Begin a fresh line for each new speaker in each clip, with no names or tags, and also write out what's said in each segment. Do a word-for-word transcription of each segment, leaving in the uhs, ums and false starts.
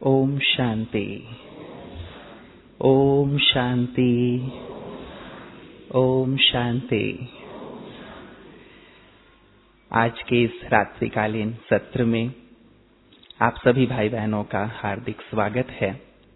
ओम शांति। ओम शांति। ओम शांति। आज के इस रात्रिकालीन सत्र में आप सभी भाई बहनों का हार्दिक स्वागत है।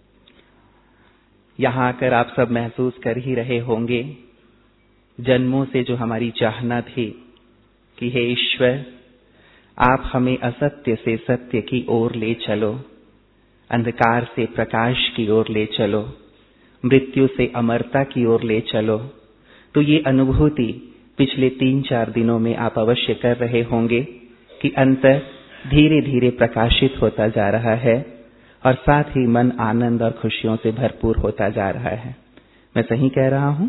यहाँ आकर आप सब महसूस कर ही रहे होंगे, जन्मों से जो हमारी चाहना थी कि हे ईश्वर, आप हमें असत्य से सत्य की ओर ले चलो, अंधकार से प्रकाश की ओर ले चलो, मृत्यु से अमरता की ओर ले चलो। तो ये अनुभूति पिछले तीन चार दिनों में आप अवश्य कर रहे होंगे कि अंतर धीरे धीरे प्रकाशित होता जा रहा है और साथ ही मन आनंद और खुशियों से भरपूर होता जा रहा है। मैं सही कह रहा हूं?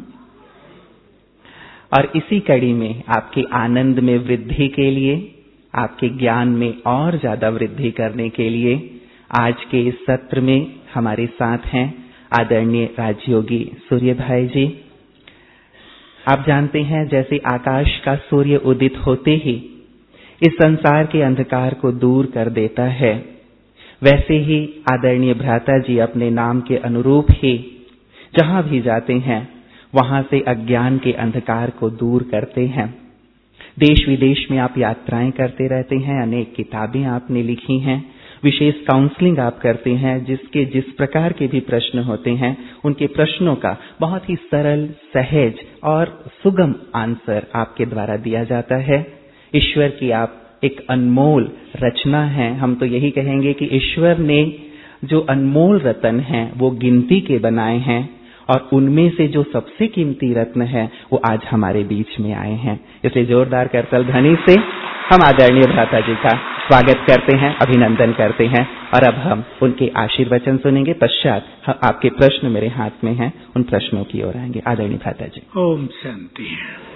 और इसी कड़ी में आपके आनंद में वृद्धि के लिए, आपके ज्ञान में और ज्यादा वृद्धि करने के लिए आज के इस सत्र में हमारे साथ हैं आदरणीय राजयोगी सूर्य भाई जी। आप जानते हैं, जैसे आकाश का सूर्य उदित होते ही इस संसार के अंधकार को दूर कर देता है, वैसे ही आदरणीय भ्राता जी अपने नाम के अनुरूप ही जहां भी जाते हैं वहां से अज्ञान के अंधकार को दूर करते हैं। देश विदेश में आप यात्राएं करते रहते हैं, अनेक किताबें आपने लिखी हैं, विशेष काउंसलिंग आप करते हैं, जिसके जिस प्रकार के भी प्रश्न होते हैं उनके प्रश्नों का बहुत ही सरल, सहज और सुगम आंसर आपके द्वारा दिया जाता है। ईश्वर की आप एक अनमोल रचना है। हम तो यही कहेंगे कि ईश्वर ने जो अनमोल रत्न हैं वो गिनती के बनाए हैं और उनमें से जो सबसे कीमती रत्न है वो आज हमारे बीच में आए हैं। इसलिए जोरदार करतल ध्वनि से हम आदरणीय भ्राता जी का स्वागत करते हैं, अभिनंदन करते हैं और अब हम उनके आशीर्वचन सुनेंगे। पश्चात आपके प्रश्न मेरे हाथ में हैं, उन प्रश्नों की ओर आएंगे। आदरणीय भ्राता जी।
ओम शांति।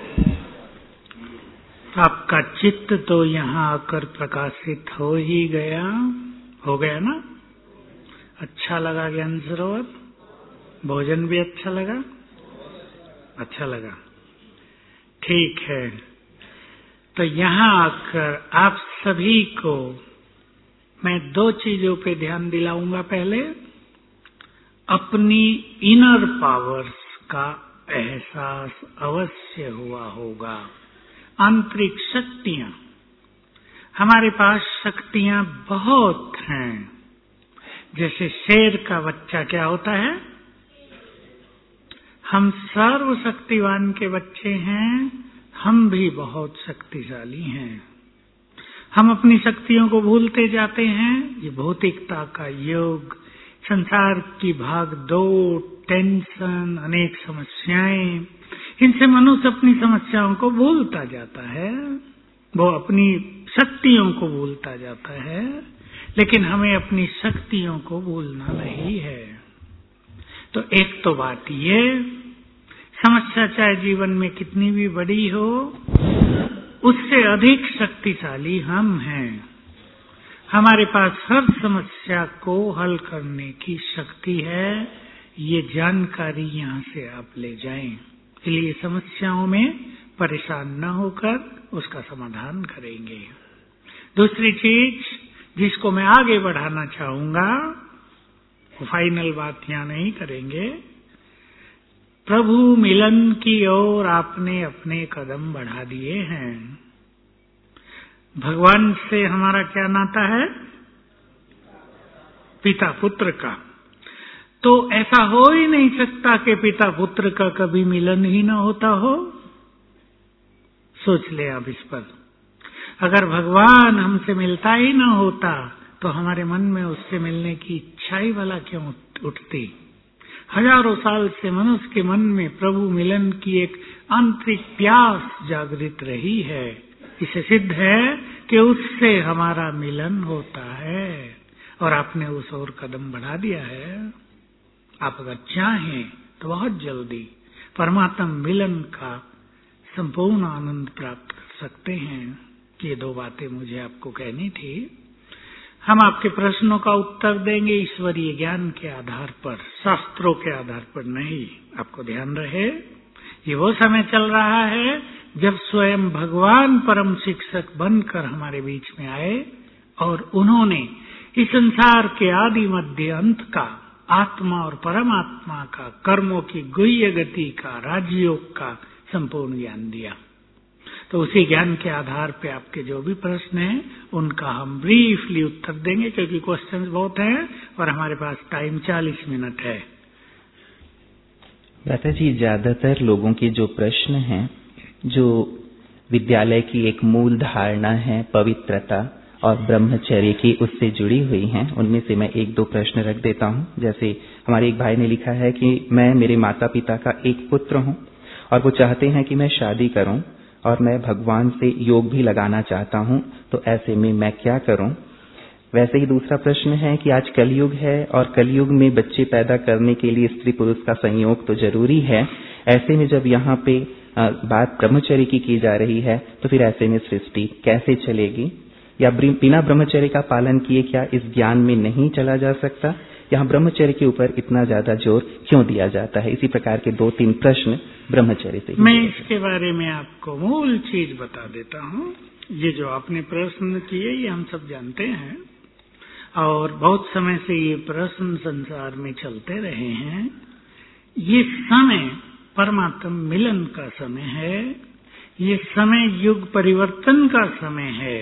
आपका चित्त तो यहाँ आकर प्रकाशित हो ही गया, हो गया ना? अच्छा लगा ज्ञान सरोवर? भोजन भी अच्छा लगा? अच्छा लगा, ठीक है। तो यहाँ आकर आप सभी को मैं दो चीजों पे ध्यान दिलाऊंगा। पहले, अपनी इनर पावर्स का एहसास अवश्य हुआ होगा। आंतरिक शक्तियां, हमारे पास शक्तियां बहुत हैं। जैसे शेर का बच्चा क्या होता है? हम सर्वशक्तिवान के बच्चे हैं, हम भी बहुत शक्तिशाली हैं। हम अपनी शक्तियों को भूलते जाते हैं। ये भौतिकता का योग, संसार की भाग दौड़, टेंशन, अनेक समस्याएं, इनसे मनुष्य अपनी समस्याओं को भूलता जाता है, वो अपनी शक्तियों को भूलता जाता है। लेकिन हमें अपनी शक्तियों को भूलना नहीं है। तो एक तो बात ये, समस्या चाहे जीवन में कितनी भी बड़ी हो, उससे अधिक शक्तिशाली हम हैं। हमारे पास हर समस्या को हल करने की शक्ति है। ये जानकारी यहाँ से आप ले जाएं। इसलिए समस्याओं में परेशान न होकर उसका समाधान करेंगे। दूसरी चीज जिसको मैं आगे बढ़ाना चाहूंगा, वो फाइनल बात यहाँ नहीं करेंगे। प्रभु मिलन की ओर आपने अपने कदम बढ़ा दिए हैं। भगवान से हमारा क्या नाता है? पिता पुत्र का। तो ऐसा हो ही नहीं सकता कि पिता पुत्र का कभी मिलन ही ना होता हो। सोच ले आप इस पर। अगर भगवान हमसे मिलता ही ना होता तो हमारे मन में उससे मिलने की इच्छा ही भला क्यों उठती? हजारों साल से मनुष्य के मन में प्रभु मिलन की एक आंतरिक प्यास जागृत रही है। इसे सिद्ध है कि उससे हमारा मिलन होता है और आपने उस ओर कदम बढ़ा दिया है। आप अगर चाहें तो बहुत जल्दी परमात्मा मिलन का संपूर्ण आनंद प्राप्त कर सकते हैं। ये दो बातें मुझे आपको कहनी थी। हम आपके प्रश्नों का उत्तर देंगे ईश्वरीय ज्ञान के आधार पर, शास्त्रों के आधार पर नहीं। आपको ध्यान रहे, ये वो समय चल रहा है जब स्वयं भगवान परम शिक्षक बनकर हमारे बीच में आए और उन्होंने इस संसार के आदि मध्य अंत का, आत्मा और परमात्मा का, कर्मों की गुह्य गति का, राजयोग का संपूर्ण ज्ञान दिया। तो उसी ज्ञान के आधार पे आपके जो भी प्रश्न हैं उनका हम ब्रीफली उत्तर देंगे, क्योंकि क्वेश्चंस बहुत हैं और हमारे पास टाइम चालीस मिनट है।
दादा जी, ज्यादातर लोगों के जो प्रश्न हैं, जो विद्यालय की एक मूल धारणा है पवित्रता और ब्रह्मचर्य की, उससे जुड़ी हुई हैं, उनमें से मैं एक दो प्रश्न रख देता हूं। जैसे हमारे एक भाई ने लिखा है कि मैं मेरे माता पिता का एक पुत्र हूं और वो चाहते हैं कि मैं शादी करूं और मैं भगवान से योग भी लगाना चाहता हूं, तो ऐसे में मैं क्या करूं? वैसे ही दूसरा प्रश्न है कि आज कलयुग है और कलयुग में बच्चे पैदा करने के लिए स्त्री पुरुष का संयोग तो जरूरी है। ऐसे में जब यहाँ पे बात ब्रह्मचर्य की की जा रही है, तो फिर ऐसे में सृष्टि कैसे चलेगी? या बिना ब्रह्मचर्य का पालन किए क्या इस ज्ञान में नहीं चला जा सकता? यहाँ ब्रह्मचर्य के ऊपर इतना ज्यादा जोर क्यों दिया जाता है? इसी प्रकार के दो तीन प्रश्न ब्रह्मचर्य से।
मैं इसके बारे में आपको मूल चीज बता देता हूँ। ये जो आपने प्रश्न किए ये हम सब जानते हैं और बहुत समय से ये प्रश्न संसार में चलते रहे हैं। ये समय परमात्म मिलन का समय है, ये समय युग परिवर्तन का समय है।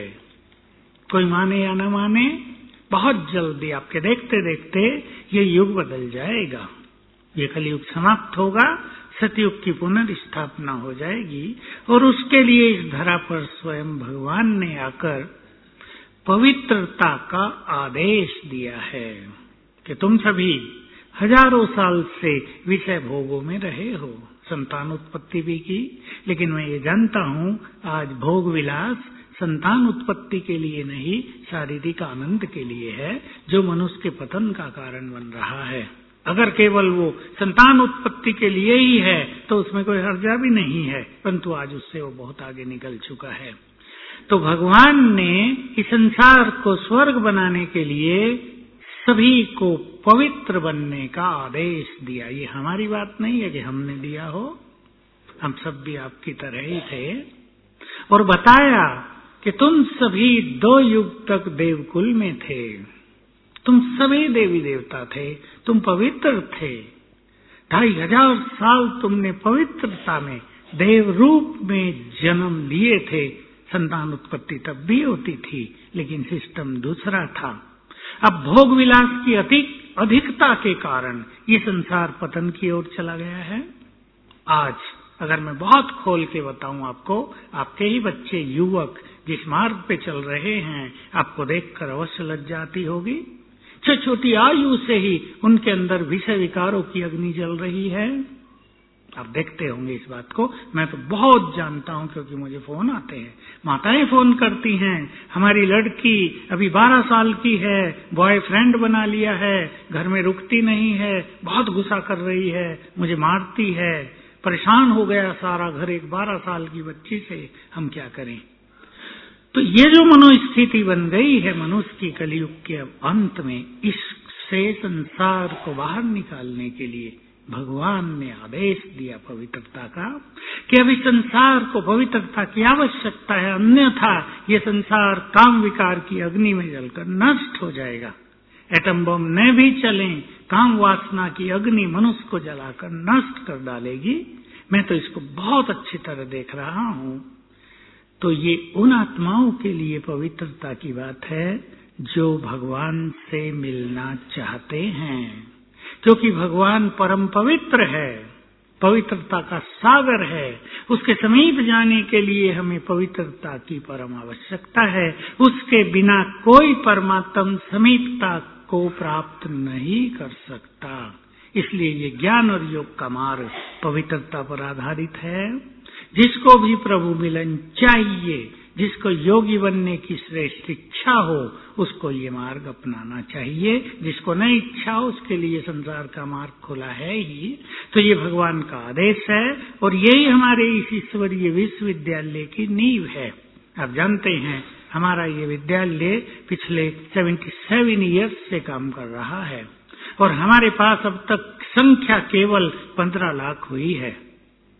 कोई माने या न माने, बहुत जल्दी आपके देखते देखते ये युग बदल जाएगा। ये कलयुग समाप्त होगा, सतयुग की पुनर्स्थापना हो जाएगी और उसके लिए इस धरा पर स्वयं भगवान ने आकर पवित्रता का आदेश दिया है कि तुम सभी हजारों साल से विषय भोगों में रहे हो, संतान उत्पत्ति भी की, लेकिन मैं ये जानता हूँ आज भोग विलास संतान उत्पत्ति के लिए नहीं, शारीरिक आनंद के लिए है, जो मनुष्य के पतन का कारण बन रहा है। अगर केवल वो संतान उत्पत्ति के लिए ही है तो उसमें कोई हर्जा भी नहीं है, परंतु आज उससे वो बहुत आगे निकल चुका है। तो भगवान ने इस संसार को स्वर्ग बनाने के लिए सभी को पवित्र बनने का आदेश दिया। ये हमारी बात नहीं है कि हमने दिया हो, हम सब भी आपकी तरह ही थे। और बताया कि तुम सभी दो युग तक देवकुल में थे, तुम सभी देवी देवता थे, तुम पवित्र थे। ढाई हजार साल तुमने पवित्रता में देव रूप में जन्म लिए थे। संतान उत्पत्ति तब भी होती थी, लेकिन सिस्टम दूसरा था। अब भोग विलास की अधिक अधिकता के कारण ये संसार पतन की ओर चला गया है। आज अगर मैं बहुत खोल के बताऊं आपको, आपके ही बच्चे युवक जिस मार्ग पे चल रहे हैं, आपको देखकर अवश्य लज्जा आती होगी। छोटी छोटी आयु से ही उनके अंदर विषय विकारों की अग्नि जल रही है। आप देखते होंगे इस बात को। मैं तो बहुत जानता हूं, क्योंकि मुझे फोन आते हैं, माताएं फोन करती हैं, हमारी लड़की अभी बारह साल की है, बॉयफ्रेंड बना लिया है, घर में रुकती नहीं है, बहुत गुस्सा कर रही है, मुझे मारती है, परेशान हो गया सारा घर एक बारह साल की बच्ची से, हम क्या करें? तो ये जो मनोस्थिति बन गई है मनुष्य की कलयुग के अंत में, इससे संसार को बाहर निकालने के लिए भगवान ने आदेश दिया पवित्रता का, कि अभी संसार को पवित्रता की आवश्यकता है, अन्यथा ये संसार काम विकार की अग्नि में जलकर नष्ट हो जाएगा। एटम बम न भी चले, काम वासना की अग्नि मनुष्य को जलाकर नष्ट कर डालेगी। मैं तो इसको बहुत अच्छी तरह देख रहा हूँ। तो ये उन आत्माओं के लिए पवित्रता की बात है जो भगवान से मिलना चाहते हैं, क्योंकि भगवान परम पवित्र है, पवित्रता का सागर है। उसके समीप जाने के लिए हमें पवित्रता की परम आवश्यकता है। उसके बिना कोई परमात्म समीपता को प्राप्त नहीं कर सकता। इसलिए ये ज्ञान और योग का मार्ग पवित्रता पर आधारित है। जिसको भी प्रभु मिलन चाहिए, जिसको योगी बनने की श्रेष्ठ इच्छा हो, उसको ये मार्ग अपनाना चाहिए। जिसको नहीं इच्छा हो, उसके लिए संसार का मार्ग खुला है ही। तो ये भगवान का आदेश है और यही हमारे इस ईश्वरीय विश्वविद्यालय की नींव है। आप जानते हैं हमारा ये विद्यालय पिछले सतहत्तर इयर्स से काम कर रहा है और हमारे पास अब तक संख्या केवल पंद्रह लाख हुई है।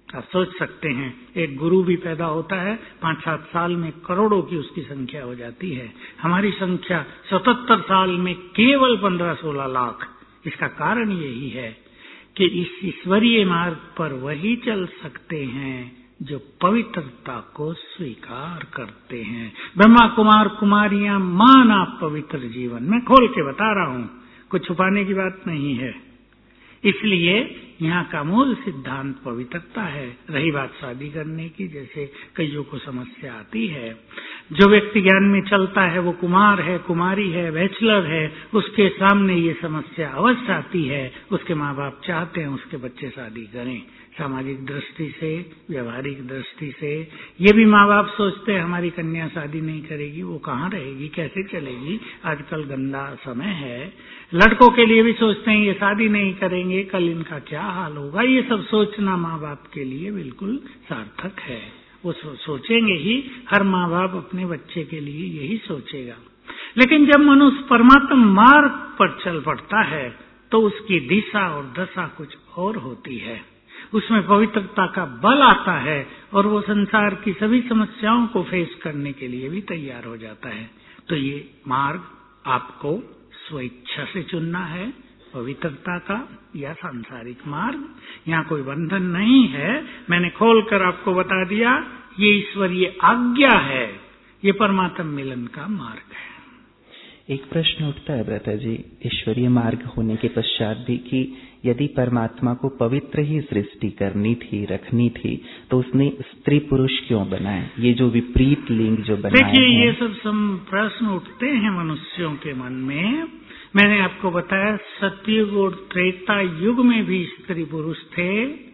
आप सोच सकते हैं, एक गुरु भी पैदा होता है, पांच सात साल में करोड़ों की उसकी संख्या हो जाती है। हमारी संख्या सतहत्तर साल में केवल पंद्रह सोलह लाख। इसका कारण यही है कि इस ईश्वरीय मार्ग पर वही चल सकते हैं जो पवित्रता को स्वीकार करते हैं। ब्रह्मा कुमार कुमारियां, मान आप पवित्र जीवन। मैं खोल के बता रहा हूं, कुछ छुपाने की बात नहीं है। इसलिए यहाँ का मूल सिद्धांत पवित्रता है। रही बात शादी करने की, जैसे कईयों को समस्या आती है, जो व्यक्ति ज्ञान में चलता है वो कुमार है, कुमारी है, बैचलर है, उसके सामने ये समस्या अवश्य आती है। उसके माँ बाप चाहते हैं उसके बच्चे शादी करें। सामाजिक दृष्टि से, व्यवहारिक दृष्टि से ये भी माँ बाप सोचते हैं हमारी कन्या शादी नहीं करेगी, वो कहाँ रहेगी, कैसे चलेगी, आजकल गंदा समय है। लड़कों के लिए भी सोचते हैं ये शादी नहीं करेंगे, कल इनका क्या हाल होगा। ये सब सोचना माँ बाप के लिए बिल्कुल सार्थक है। वो सो, सोचेंगे ही, हर माँ बाप अपने बच्चे के लिए यही सोचेगा। लेकिन जब मनुष्य परमात्मा मार्ग पर चल पड़ता है तो उसकी दिशा और दशा कुछ और होती है। उसमें पवित्रता का बल आता है और वो संसार की सभी समस्याओं को फेस करने के लिए भी तैयार हो जाता है। तो ये मार्ग आपको स्वेच्छा से चुनना है, पवित्रता का या सांसारिक मार्ग। यहाँ कोई बंधन नहीं है। मैंने खोलकर आपको बता दिया, ये ईश्वरीय आज्ञा है, ये परमात्मा मिलन का मार्ग है।
एक प्रश्न उठता है भ्राता जी, ईश्वरीय मार्ग होने के पश्चात भी, कि यदि परमात्मा को पवित्र ही सृष्टि करनी थी, रखनी थी, तो उसने स्त्री पुरुष क्यों बनाए? ये जो विपरीत लिंग जो बनाए हैं।
देखिए, ये सब सम प्रश्न उठते हैं मनुष्यों के मन में। मैंने आपको बताया, सतयुग और त्रेता युग में भी स्त्री पुरुष थे,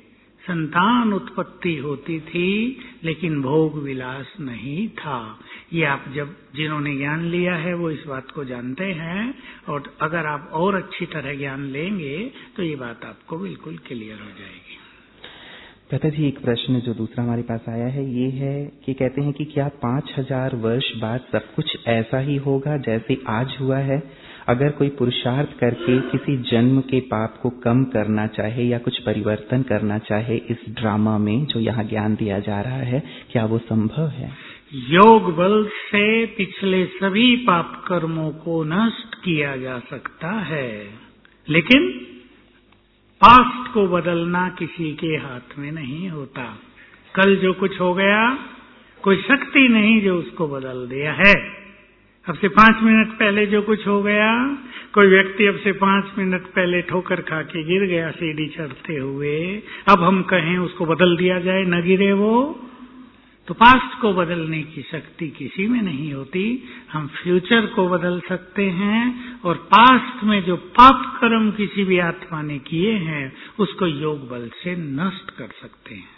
संतान उत्पत्ति होती थी, लेकिन भोग विलास नहीं था। ये आप जब जिन्होंने ज्ञान लिया है वो इस बात को जानते हैं, और अगर आप और अच्छी तरह ज्ञान लेंगे तो ये बात आपको बिल्कुल क्लियर हो जाएगी।
भ्राता जी, एक प्रश्न जो दूसरा हमारे पास आया है ये है कि कहते हैं कि क्या पांच हजार वर्ष बाद सब कुछ ऐसा ही होगा जैसे आज हुआ है? अगर कोई पुरुषार्थ करके किसी जन्म के पाप को कम करना चाहे या कुछ परिवर्तन करना चाहे इस ड्रामा में जो यहाँ ज्ञान दिया जा रहा है, क्या वो संभव है?
योग बल से पिछले सभी पाप कर्मों को नष्ट किया जा सकता है, लेकिन पास्ट को बदलना किसी के हाथ में नहीं होता। कल जो कुछ हो गया, कोई शक्ति नहीं जो उसको बदल दिया है। अब से पांच मिनट पहले जो कुछ हो गया, कोई व्यक्ति अब से पांच मिनट पहले ठोकर खा के गिर गया सीढ़ी चढ़ते हुए, अब हम कहें उसको बदल दिया जाए, न गिरे वो, तो पास्ट को बदलने की शक्ति किसी में नहीं होती। हम फ्यूचर को बदल सकते हैं, और पास्ट में जो पाप कर्म किसी भी आत्मा ने किए हैं उसको योग बल से नष्ट कर सकते हैं।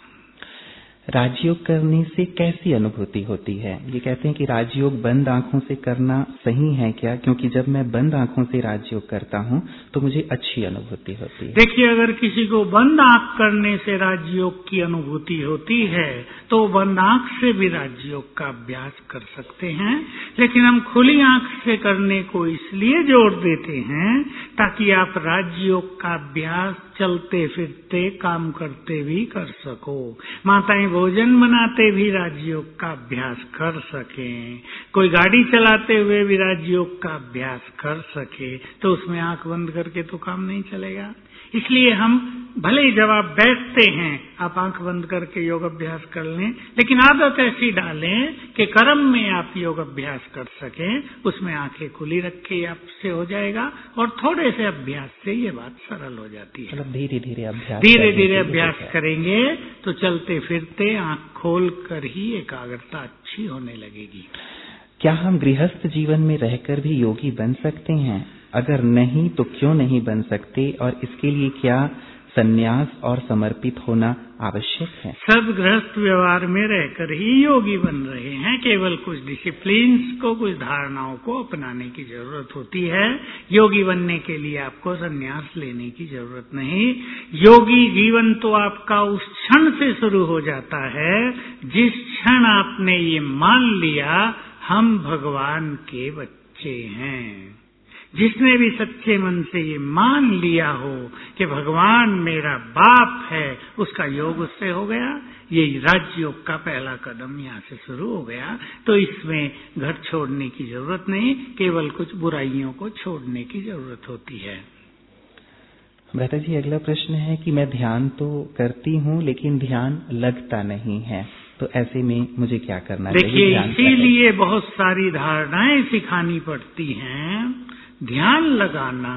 राजयोग करने से कैसी अनुभूति होती है? ये कहते हैं कि राजयोग बंद आंखों से करना सही है क्या? क्योंकि जब मैं बंद आंखों से राजयोग करता हूँ तो मुझे अच्छी अनुभूति होती है।
देखिए, अगर किसी को बंद आंख करने से राजयोग की अनुभूति होती है तो बंद आंख से भी राजयोग का अभ्यास कर सकते हैं, लेकिन हम खुली आंख से करने को इसलिए जोर देते हैं ताकि आप राजयोग का अभ्यास चलते फिरते काम करते भी कर सको। माताएं भोजन बनाते भी राजयोग का अभ्यास कर सकें, कोई गाड़ी चलाते हुए भी राजयोग का अभ्यास कर सके, तो उसमें आंख बंद करके तो काम नहीं चलेगा। इसलिए हम भले ही जब आप बैठते हैं आप आंख बंद करके योग अभ्यास कर लें, लेकिन आदत ऐसी डालें कि कर्म में आप योग अभ्यास कर सकें, उसमें आंखें खुली रखे आपसे हो जाएगा, और थोड़े से अभ्यास से ये बात सरल हो जाती है।
मतलब धीरे धीरे अभ्यास
धीरे धीरे अभ्यास करेंगे तो चलते फिरते आंख खोल कर ही एकाग्रता अच्छी होने लगेगी।
क्या हम गृहस्थ जीवन में रहकर भी योगी बन सकते हैं? अगर नहीं तो क्यों नहीं बन सकते, और इसके लिए क्या संन्यास और समर्पित होना आवश्यक है?
सब गृहस्थ व्यवहार में रहकर ही योगी बन रहे हैं, केवल कुछ डिसिप्लिन्स को, कुछ धारणाओं को अपनाने की जरूरत होती है। योगी बनने के लिए आपको संन्यास लेने की जरूरत नहीं। योगी जीवन तो आपका उस क्षण से शुरू हो जाता है जिस क्षण आपने ये मान लिया हम भगवान के बच्चे हैं। जिसने भी सच्चे मन से ये मान लिया हो कि भगवान मेरा बाप है, उसका योग उससे हो गया। ये राजयोग का पहला कदम यहाँ से शुरू हो गया। तो इसमें घर छोड़ने की जरूरत नहीं, केवल कुछ बुराइयों को छोड़ने की जरूरत होती है।
भ्राता जी, अगला प्रश्न है कि मैं ध्यान तो करती हूँ लेकिन ध्यान लगता नहीं है, तो ऐसे में मुझे क्या करना चाहिए?
देखिए, इसीलिए बहुत सारी धारणाएं सिखानी पड़ती हैं। ध्यान लगाना,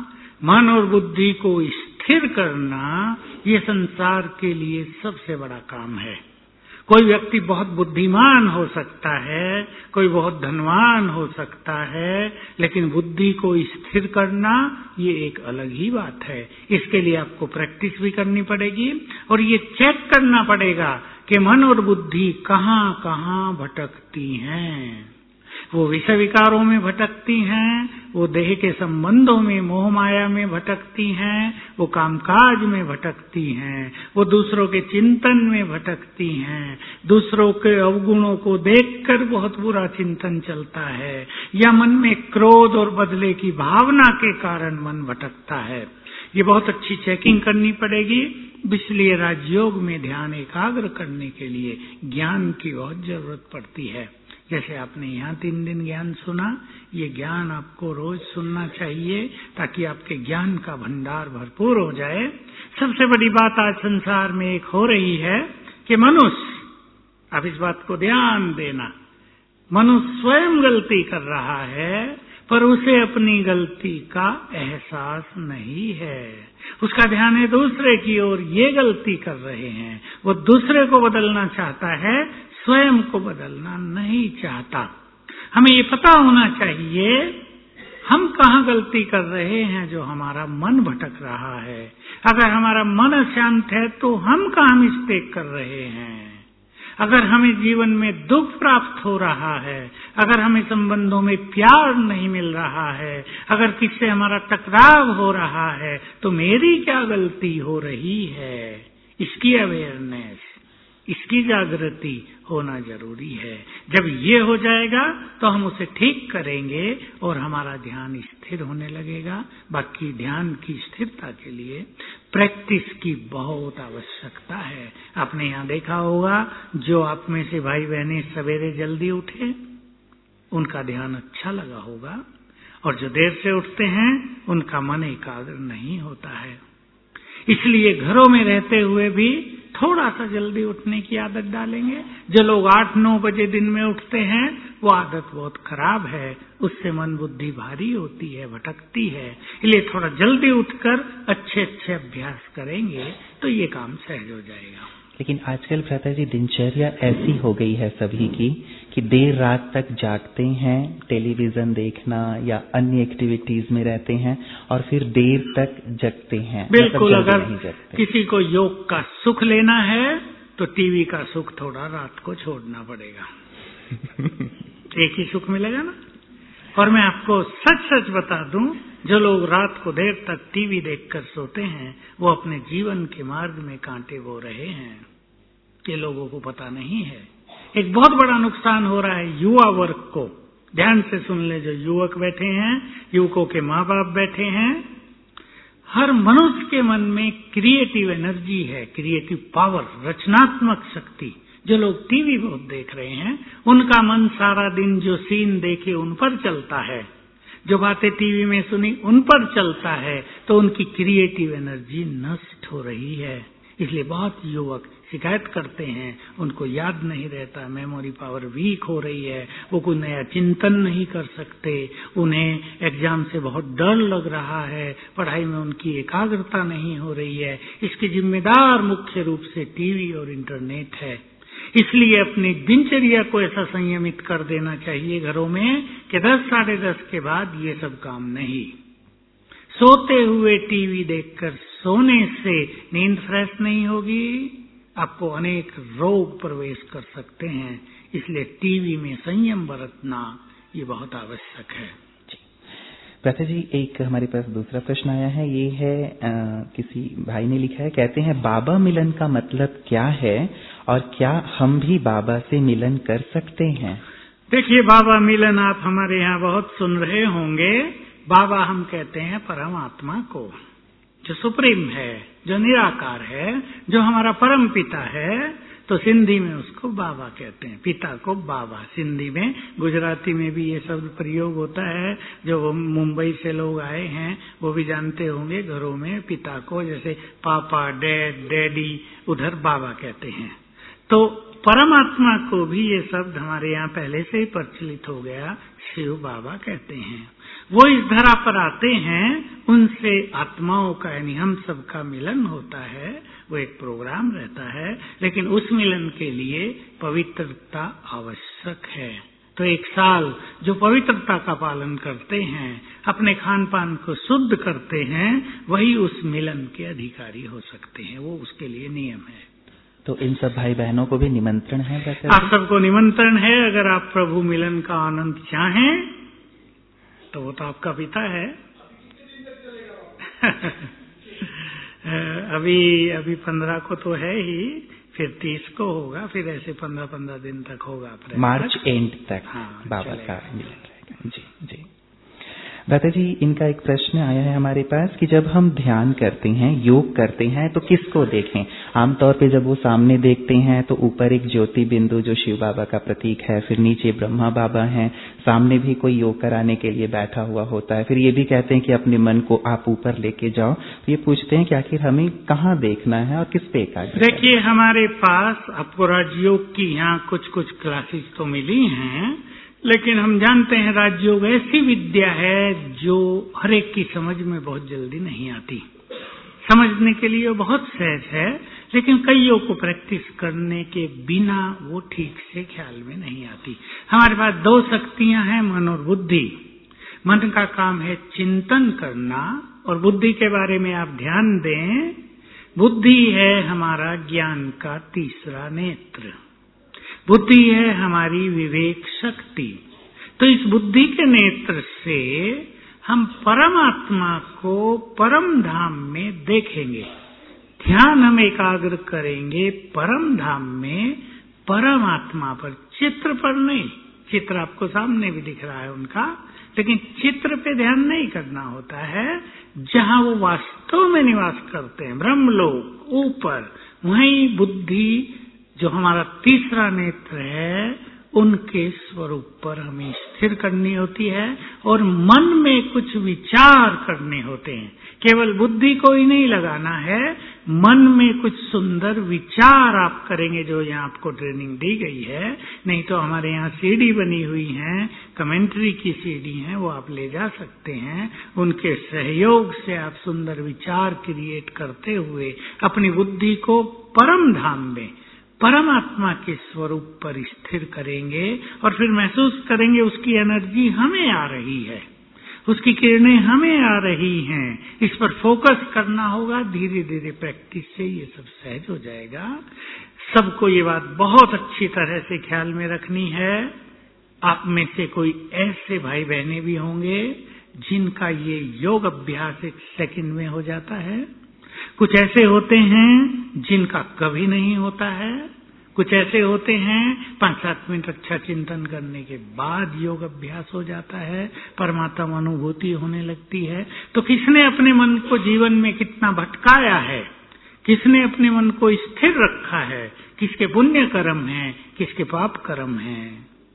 मन और बुद्धि को स्थिर करना, ये संसार के लिए सबसे बड़ा काम है। कोई व्यक्ति बहुत बुद्धिमान हो सकता है, कोई बहुत धनवान हो सकता है, लेकिन बुद्धि को स्थिर करना ये एक अलग ही बात है। इसके लिए आपको प्रैक्टिस भी करनी पड़ेगी और ये चेक करना पड़ेगा कि मन और बुद्धि कहाँ कहाँ भटकती हैं। वो विषय विकारों में भटकती हैं, वो देह के संबंधों में मोह माया में भटकती हैं, वो कामकाज में भटकती हैं, वो दूसरों के चिंतन में भटकती हैं, दूसरों के अवगुणों को देखकर बहुत बुरा चिंतन चलता है, या मन में क्रोध और बदले की भावना के कारण मन भटकता है। ये बहुत अच्छी चेकिंग करनी पड़ेगी। इसलिए राजयोग में ध्यान एकाग्र करने के लिए ज्ञान की बहुत जरूरत पड़ती है। जैसे आपने यहाँ तीन दिन ज्ञान सुना, ये ज्ञान आपको रोज सुनना चाहिए ताकि आपके ज्ञान का भंडार भरपूर हो जाए। सबसे बड़ी बात आज संसार में एक हो रही है कि मनुष्य, आप इस बात को ध्यान देना, मनुष्य स्वयं गलती कर रहा है पर उसे अपनी गलती का एहसास नहीं है। उसका ध्यान है दूसरे की ओर, ये गलती कर रहे हैं। वो दूसरे को बदलना चाहता है, स्वयं को बदलना नहीं चाहता। हमें ये पता होना चाहिए हम कहाँ गलती कर रहे हैं जो हमारा मन भटक रहा है। अगर हमारा मन अशांत है तो हम कहाँ मिस्टेक कर रहे हैं। अगर हमें जीवन में दुख प्राप्त हो रहा है, अगर हमें संबंधों में प्यार नहीं मिल रहा है, अगर किससे हमारा टकराव हो रहा है, तो मेरी क्या गलती हो रही है, इसकी अवेयरनेस, इसकी जागृति होना जरूरी है। जब ये हो जाएगा तो हम उसे ठीक करेंगे और हमारा ध्यान स्थिर होने लगेगा। बाकी ध्यान की स्थिरता के लिए प्रैक्टिस की बहुत आवश्यकता है। आपने यहाँ देखा होगा, जो आप में से भाई बहनें सवेरे जल्दी उठे उनका ध्यान अच्छा लगा होगा, और जो देर से उठते हैं उनका मन एकाग्र नहीं होता है। इसलिए घरों में रहते हुए भी थोड़ा सा जल्दी उठने की आदत डालेंगे। जो लोग आठ नौ बजे दिन में उठते हैं वो आदत बहुत खराब है, उससे मन बुद्धि भारी होती है, भटकती है। इसलिए थोड़ा जल्दी उठकर अच्छे अच्छे अभ्यास करेंगे तो ये काम सहज हो जाएगा।
लेकिन आजकल भ्राता जी दिनचर्या ऐसी हो गई है सभी की कि देर रात तक जागते हैं, टेलीविजन देखना या अन्य एक्टिविटीज में रहते हैं और फिर देर तक जगते हैं।
बिल्कुल, अगर किसी को योग का सुख लेना है तो टीवी का सुख थोड़ा रात को छोड़ना पड़ेगा। एक ही सुख मिलेगा ना। और मैं आपको सच सच बता दूं, जो लोग रात को देर तक टीवी देखकर सोते हैं वो अपने जीवन के मार्ग में कांटे बो रहे हैं। ये लोगों को पता नहीं है। एक बहुत बड़ा नुकसान हो रहा है युवा वर्ग को। ध्यान से सुन ले, जो युवक बैठे हैं, युवकों के माँ बाप बैठे हैं, हर मनुष्य के मन में क्रिएटिव एनर्जी है, क्रिएटिव पावर, रचनात्मक शक्ति। जो लोग टीवी बहुत देख रहे हैं उनका मन सारा दिन जो सीन देखे उन पर चलता है, जो बातें टीवी में सुनी उन पर चलता है, तो उनकी क्रिएटिव एनर्जी नष्ट हो रही है। इसलिए बहुत युवक शिकायत करते हैं, उनको याद नहीं रहता, मेमोरी पावर वीक हो रही है, वो कोई नया चिंतन नहीं कर सकते, उन्हें एग्जाम से बहुत डर लग रहा है, पढ़ाई में उनकी एकाग्रता नहीं हो रही है। इसके जिम्मेदार मुख्य रूप से टीवी और इंटरनेट है। इसलिए अपनी दिनचर्या को ऐसा संयमित कर देना चाहिए घरों में कि दस साढ़े दस के बाद ये सब काम नहीं। सोते हुए टीवी देखकर सोने से नींद फ्रेश नहीं होगी, आपको अनेक रोग प्रवेश कर सकते हैं। इसलिए टीवी में संयम बरतना ये बहुत आवश्यक है।
भ्राता जी, एक हमारे पास दूसरा प्रश्न आया है। ये है आ, किसी भाई ने लिखा है, कहते हैं बाबा मिलन का मतलब क्या है और क्या हम भी बाबा से मिलन कर सकते हैं?
देखिए, बाबा मिलन आप हमारे यहाँ बहुत सुन रहे होंगे। बाबा हम कहते हैं परमात्मा को, जो सुप्रीम है, जो निराकार है, जो हमारा परम पिता है। तो सिंधी में उसको बाबा कहते हैं, पिता को बाबा। सिंधी में, गुजराती में भी ये शब्द प्रयोग होता है। जो मुंबई से लोग आए हैं वो भी जानते होंगे, घरों में पिता को जैसे पापा, डैड, डैडी, उधर बाबा कहते हैं। तो परमात्मा को भी ये शब्द हमारे यहाँ पहले से ही प्रचलित हो गया, शिव बाबा कहते हैं। वो इस धरा पर आते हैं, उनसे आत्माओं का यानी हम सबका मिलन होता है, वो एक प्रोग्राम रहता है। लेकिन उस मिलन के लिए पवित्रता आवश्यक है। तो एक साल जो पवित्रता का पालन करते हैं, अपने खान पान को शुद्ध करते हैं, वही उस मिलन के अधिकारी हो सकते हैं। वो उसके लिए नियम है।
तो इन सब भाई बहनों को भी निमंत्रण है?
आप सबको निमंत्रण है। अगर आप प्रभु मिलन का आनंद चाहें तो वो तो आपका पिता है। अभी अभी पंद्रह को तो है ही, फिर तीस को होगा, फिर ऐसे पंद्रह पंद्रह दिन तक होगा,
मार्च एंड तक। हाँ, बाबा का मिलन रहेगा। जी जी दादा जी, इनका एक प्रश्न आया है हमारे पास कि जब हम ध्यान करते हैं, योग करते हैं, तो किसको देखें? आमतौर पे जब वो सामने देखते हैं तो ऊपर एक ज्योति बिंदु जो शिव बाबा का प्रतीक है, फिर नीचे ब्रह्मा बाबा हैं, सामने भी कोई योग कराने के लिए बैठा हुआ होता है। फिर ये भी कहते हैं कि अपने मन को आप ऊपर लेके जाओ। तो ये पूछते हैं कि आखिर हमें कहाँ देखना है और किस पे एकाग्र?
देखिए, हमारे पास आपको राजयोग की यहाँ कुछ कुछ क्लासेस तो मिली हैं, लेकिन हम जानते हैं राजयोग ऐसी विद्या है जो हर एक की समझ में बहुत जल्दी नहीं आती। समझने के लिए बहुत सहज है, लेकिन कईयों को प्रैक्टिस करने के बिना वो ठीक से ख्याल में नहीं आती। हमारे पास दो शक्तियां हैं, मन और बुद्धि। मन का काम है चिंतन करना, और बुद्धि के बारे में आप ध्यान दें, बुद्धि है हमारा ज्ञान का तीसरा नेत्र। बुद्धि है हमारी विवेक शक्ति। तो इस बुद्धि के नेत्र से हम परमात्मा को परम धाम में देखेंगे। ध्यान हम एकाग्र करेंगे परम धाम में, परमात्मा पर, चित्र पर नहीं। चित्र आपको सामने भी दिख रहा है उनका, लेकिन चित्र पे ध्यान नहीं करना होता है। जहाँ वो वास्तव में निवास करते हैं, ब्रह्मलोक ऊपर, वहीं बुद्धि जो हमारा तीसरा नेत्र है, उनके स्वरूप पर हमें स्थिर करनी होती है और मन में कुछ विचार करने होते हैं। केवल बुद्धि को ही नहीं लगाना है, मन में कुछ सुंदर विचार आप करेंगे, जो यहाँ आपको ट्रेनिंग दी गई है। नहीं तो हमारे यहाँ सीडी बनी हुई है, कमेंट्री की सीडी है, वो आप ले जा सकते हैं। उनके सहयोग से आप सुंदर विचार क्रिएट करते हुए अपनी बुद्धि को परम धाम में, परमात्मा के स्वरूप पर स्थिर करेंगे, और फिर महसूस करेंगे उसकी एनर्जी हमें आ रही है, उसकी किरणें हमें आ रही हैं। इस पर फोकस करना होगा। धीरे धीरे प्रैक्टिस से ये सब सहज हो जाएगा। सबको ये बात बहुत अच्छी तरह से ख्याल में रखनी है। आप में से कोई ऐसे भाई बहने भी होंगे जिनका ये योग अभ्यास एक सेकंड में हो जाता है। कुछ ऐसे होते हैं जिनका कभी नहीं होता है। कुछ ऐसे होते हैं पांच सात मिनट अच्छा चिंतन करने के बाद योग अभ्यास हो जाता है, परमात्मा अनुभूति होने लगती है। तो किसने अपने मन को जीवन में कितना भटकाया है, किसने अपने मन को स्थिर रखा है, किसके पुण्य कर्म हैं, किसके पाप कर्म हैं,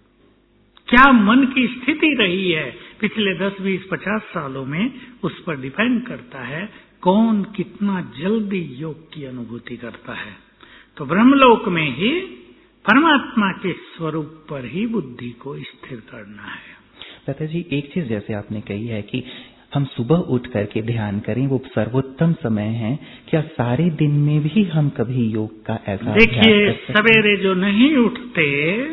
क्या मन की स्थिति रही है पिछले दस बीस पचास सालों में, उस पर डिपेंड करता है कौन कितना जल्दी योग की अनुभूति करता है। तो ब्रह्मलोक में ही परमात्मा के स्वरूप पर ही बुद्धि को स्थिर करना है।
दादा जी, एक चीज जैसे आपने कही है कि हम सुबह उठ करके ध्यान करें, वो सर्वोत्तम समय है। क्या सारे दिन में भी हम कभी योग का ऐसा?
देखिए, सवेरे जो नहीं उठते,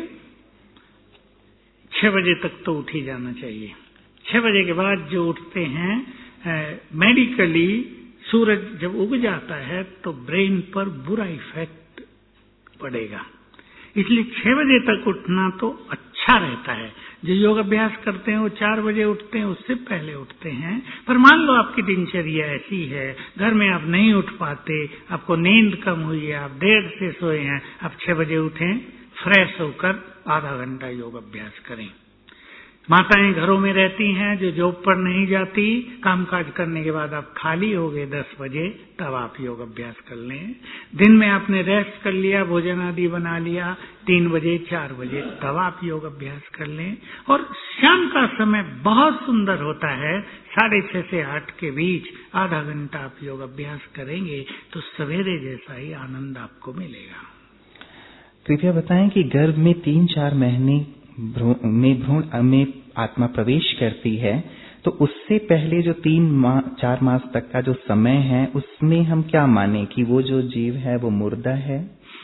छह बजे तक तो उठ ही जाना चाहिए। छह बजे के बाद जो उठते हैं, मेडिकली सूरज जब उग जाता है तो ब्रेन पर बुरा इफेक्ट पड़ेगा, इसलिए छह बजे तक उठना तो अच्छा रहता है। जो योग अभ्यास करते हैं वो चार बजे उठते हैं, उससे पहले उठते हैं। पर मान लो आपकी दिनचर्या ऐसी है, घर में आप नहीं उठ पाते, आपको नींद कम हुई है, आप देर से सोए हैं, आप छह बजे उठें, फ्रेश होकर आधा घंटा योग अभ्यास करें। माताएं घरों में रहती हैं जो जॉब पर नहीं जाती, कामकाज करने के बाद आप खाली हो गए दस बजे, तब आप योग अभ्यास कर लें। दिन में आपने रेस्ट कर लिया, भोजन आदि बना लिया, तीन बजे चार बजे तब आप योग अभ्यास कर लें। और शाम का समय बहुत सुंदर होता है, साढ़े छह से आठ के बीच आधा घंटा आप योग अभ्यास करेंगे तो सवेरे जैसा ही आनंद आपको मिलेगा।
कृपया बताएं कि गर्भ में तीन चार महीने में भ्रूण में आत्मा प्रवेश करती है, तो उससे पहले जो तीन मा, चार मास तक का जो समय है, उसमें हम क्या माने कि वो जो जीव है वो मुर्दा है?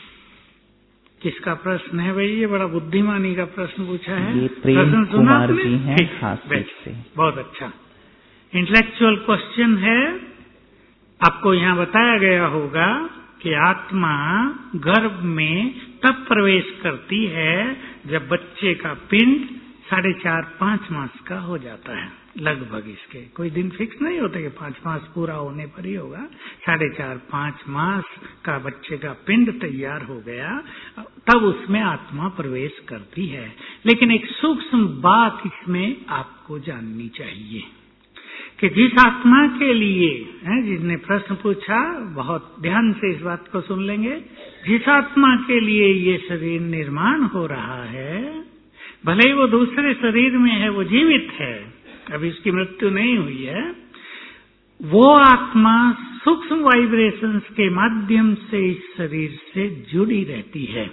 किसका प्रश्न है भाई? ये बड़ा बुद्धिमानी का प्रश्न पूछा है।
ये प्रेम कुमार जी हैं हासिल से।
बहुत अच्छा इंटेलेक्चुअल क्वेश्चन है। आपको यहाँ बताया गया होगा कि आत्मा गर्भ में तब प्रवेश करती है जब बच्चे का पिंड साढ़े चार पांच मास का हो जाता है। लगभग इसके कोई दिन फिक्स नहीं होते कि पांच मास पूरा होने पर ही होगा। साढ़े चार पांच मास का बच्चे का पिंड तैयार हो गया, तब उसमें आत्मा प्रवेश करती है। लेकिन एक सूक्ष्म बात इसमें आपको जाननी चाहिए कि जिस आत्मा के लिए है, जिसने प्रश्न पूछा, बहुत ध्यान से इस बात को सुन लेंगे, जिस आत्मा के लिए ये शरीर निर्माण हो रहा है, भले ही वो दूसरे शरीर में है, वो जीवित है, अभी उसकी मृत्यु नहीं हुई है, वो आत्मा सूक्ष्म वाइब्रेशंस के माध्यम से इस शरीर से जुड़ी रहती है।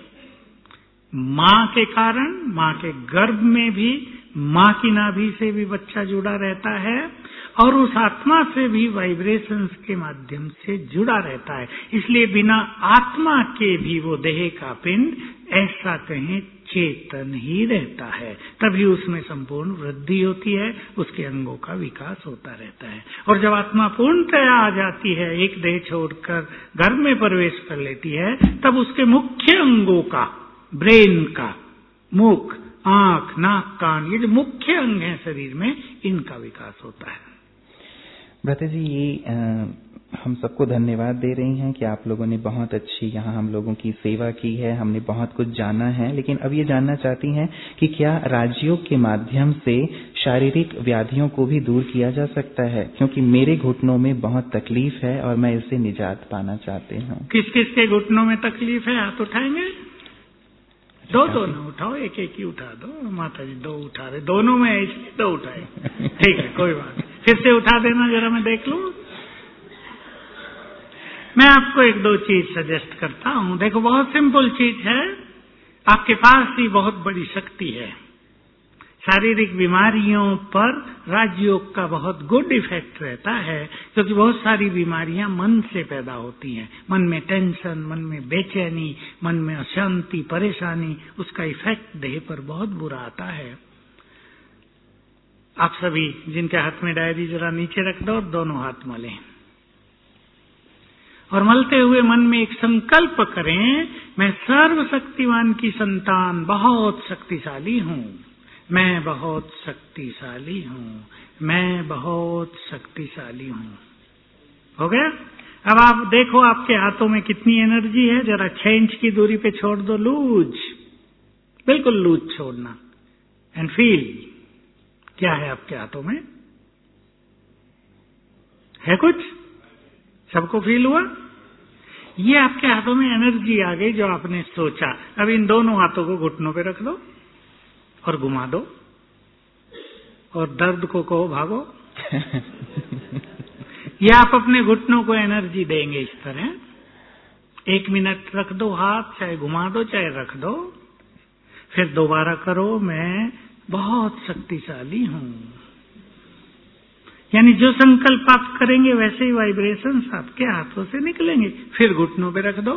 माँ के कारण, माँ के गर्भ में भी, माँ की नाभि से भी बच्चा जुड़ा रहता है और उस आत्मा से भी वाइब्रेशंस के माध्यम से जुड़ा रहता है। इसलिए बिना आत्मा के भी वो देह का पिंड ऐसा कहें चेतन ही रहता है, तभी उसमें संपूर्ण वृद्धि होती है, उसके अंगों का विकास होता रहता है। और जब आत्मा पूर्णतया आ जाती है, एक देह छोड़कर गर्भ में प्रवेश कर लेती है, तब उसके मुख्य अंगों का, ब्रेन का, मुख, आंख, नाक, कान, ये जो मुख्य अंग हैं शरीर में, इनका विकास होता है।
भ्राता जी, ये आ, हम सबको धन्यवाद दे रही हैं कि आप लोगों ने बहुत अच्छी यहाँ हम लोगों की सेवा की है, हमने बहुत कुछ जाना है। लेकिन अब ये जानना चाहती हैं कि क्या राजयोग के माध्यम से शारीरिक व्याधियों को भी दूर किया जा सकता है? क्योंकि मेरे घुटनों में बहुत तकलीफ है और मैं इससे निजात पाना चाहती हूँ।
किस किस के घुटनों में तकलीफ है? हाथ उठाएंगे? दो दो न उठाओ, एक एक ही उठा दो। माता जी दो उठा रहे, दोनों में इसलिए दो उठाए। ठीक है, कोई बात नहीं, फिर से उठा देना जरा, मैं देख लूं। मैं आपको एक दो चीज सजेस्ट करता हूं। देखो, बहुत सिंपल चीज है, आपके पास ही बहुत बड़ी शक्ति है। शारीरिक बीमारियों पर राजयोग का बहुत गुड इफेक्ट रहता है, क्योंकि बहुत सारी बीमारियां मन से पैदा होती हैं। मन में टेंशन, मन में बेचैनी, मन में अशांति, परेशानी, उसका इफेक्ट देह पर बहुत बुरा आता है। आप सभी जिनके हाथ में डायरी जरा नीचे रख दो और दोनों हाथ मलें, और मलते हुए मन में एक संकल्प करें, मैं सर्वशक्तिमान की संतान, बहुत शक्तिशाली हूँ, मैं बहुत शक्तिशाली हूँ, मैं बहुत शक्तिशाली हूँ। हो गया? अब आप देखो आपके हाथों में कितनी एनर्जी है, जरा छह इंच की दूरी पे छोड़ दो लूज, बिल्कुल लूज छोड़ना, एंड फील क्या है आपके हाथों में? है कुछ? सबको फील हुआ? ये आपके हाथों में एनर्जी आ गई जो आपने सोचा। अब इन दोनों हाथों को घुटनों पे रख दो और घुमा दो, और दर्द को कहो भागो। ये आप अपने घुटनों को एनर्जी देंगे इस तरह। एक मिनट रख दो हाथ, चाहे घुमा दो चाहे रख दो, फिर दोबारा करो, मैं बहुत शक्तिशाली हूं। यानी जो संकल्प आप करेंगे वैसे ही वाइब्रेशंस आपके हाथों से निकलेंगे। फिर घुटनों पे रख दो।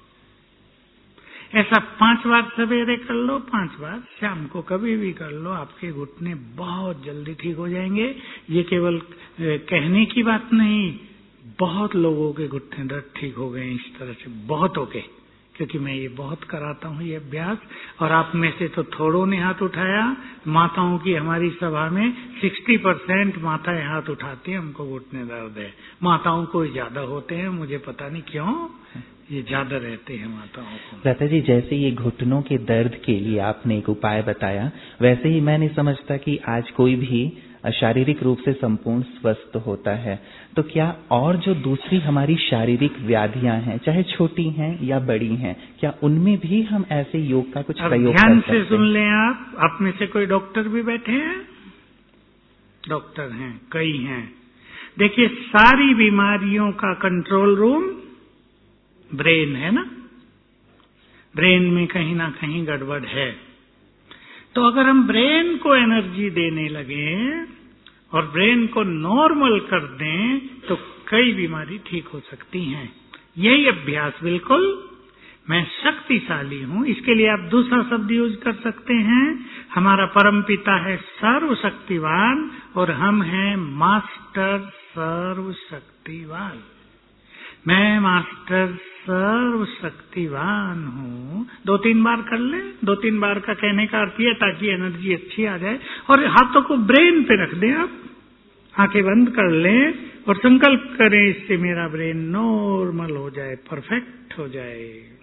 ऐसा पांच बार सवेरे कर लो, पांच बार शाम को, कभी भी कर लो, आपके घुटने बहुत जल्दी ठीक हो जाएंगे। ये केवल कहने की बात नहीं, बहुत लोगों के घुटने दर्द ठीक हो गए इस तरह से, बहुतों के, क्योंकि मैं ये बहुत कराता हूँ ये अभ्यास। और आप में से तो थोड़ों ने हाथ उठाया। माताओं की हमारी सभा में साठ परसेंट माताएं हाथ उठाती हैं, हमको घुटने दर्द है। माताओं को ज्यादा होते हैं, मुझे पता नहीं क्यों ये ज्यादा रहते हैं माताओं को।
लता जी, जैसे ये घुटनों के दर्द के लिए आपने एक उपाय बताया, वैसे ही मैं नहीं समझता कि आज कोई भी शारीरिक रूप से संपूर्ण स्वस्थ होता है। तो क्या और जो दूसरी हमारी शारीरिक व्याधियां हैं, चाहे छोटी हैं या बड़ी हैं, क्या उनमें भी हम ऐसे योग का कुछ प्रयोग कर सकते हैं?
ध्यान से सुन लें आप। आप में से कोई डॉक्टर भी बैठे हैं? डॉक्टर हैं, कई हैं। देखिए, सारी बीमारियों का कंट्रोल रूम ब्रेन है ना। ब्रेन में कहीं ना कहीं गड़बड़ है। तो अगर हम ब्रेन को एनर्जी देने लगे और ब्रेन को नॉर्मल कर दें तो कई बीमारी ठीक हो सकती हैं। यही अभ्यास बिल्कुल मैं शक्तिशाली हूं। इसके लिए आप दूसरा शब्द यूज कर सकते हैं। हमारा परमपिता है सर्वशक्तिवान और हम हैं मास्टर सर्वशक्तिवान। मैं मास्टर सर्वशक्तिवान हूँ। दो तीन बार कर ले। दो तीन बार का कहने का अर्थ है ताकि एनर्जी अच्छी आ जाए। और हाथों को ब्रेन पे रख दें आप, आंखें बंद कर लें और संकल्प करें इससे मेरा ब्रेन नॉर्मल हो जाए, परफेक्ट हो जाए।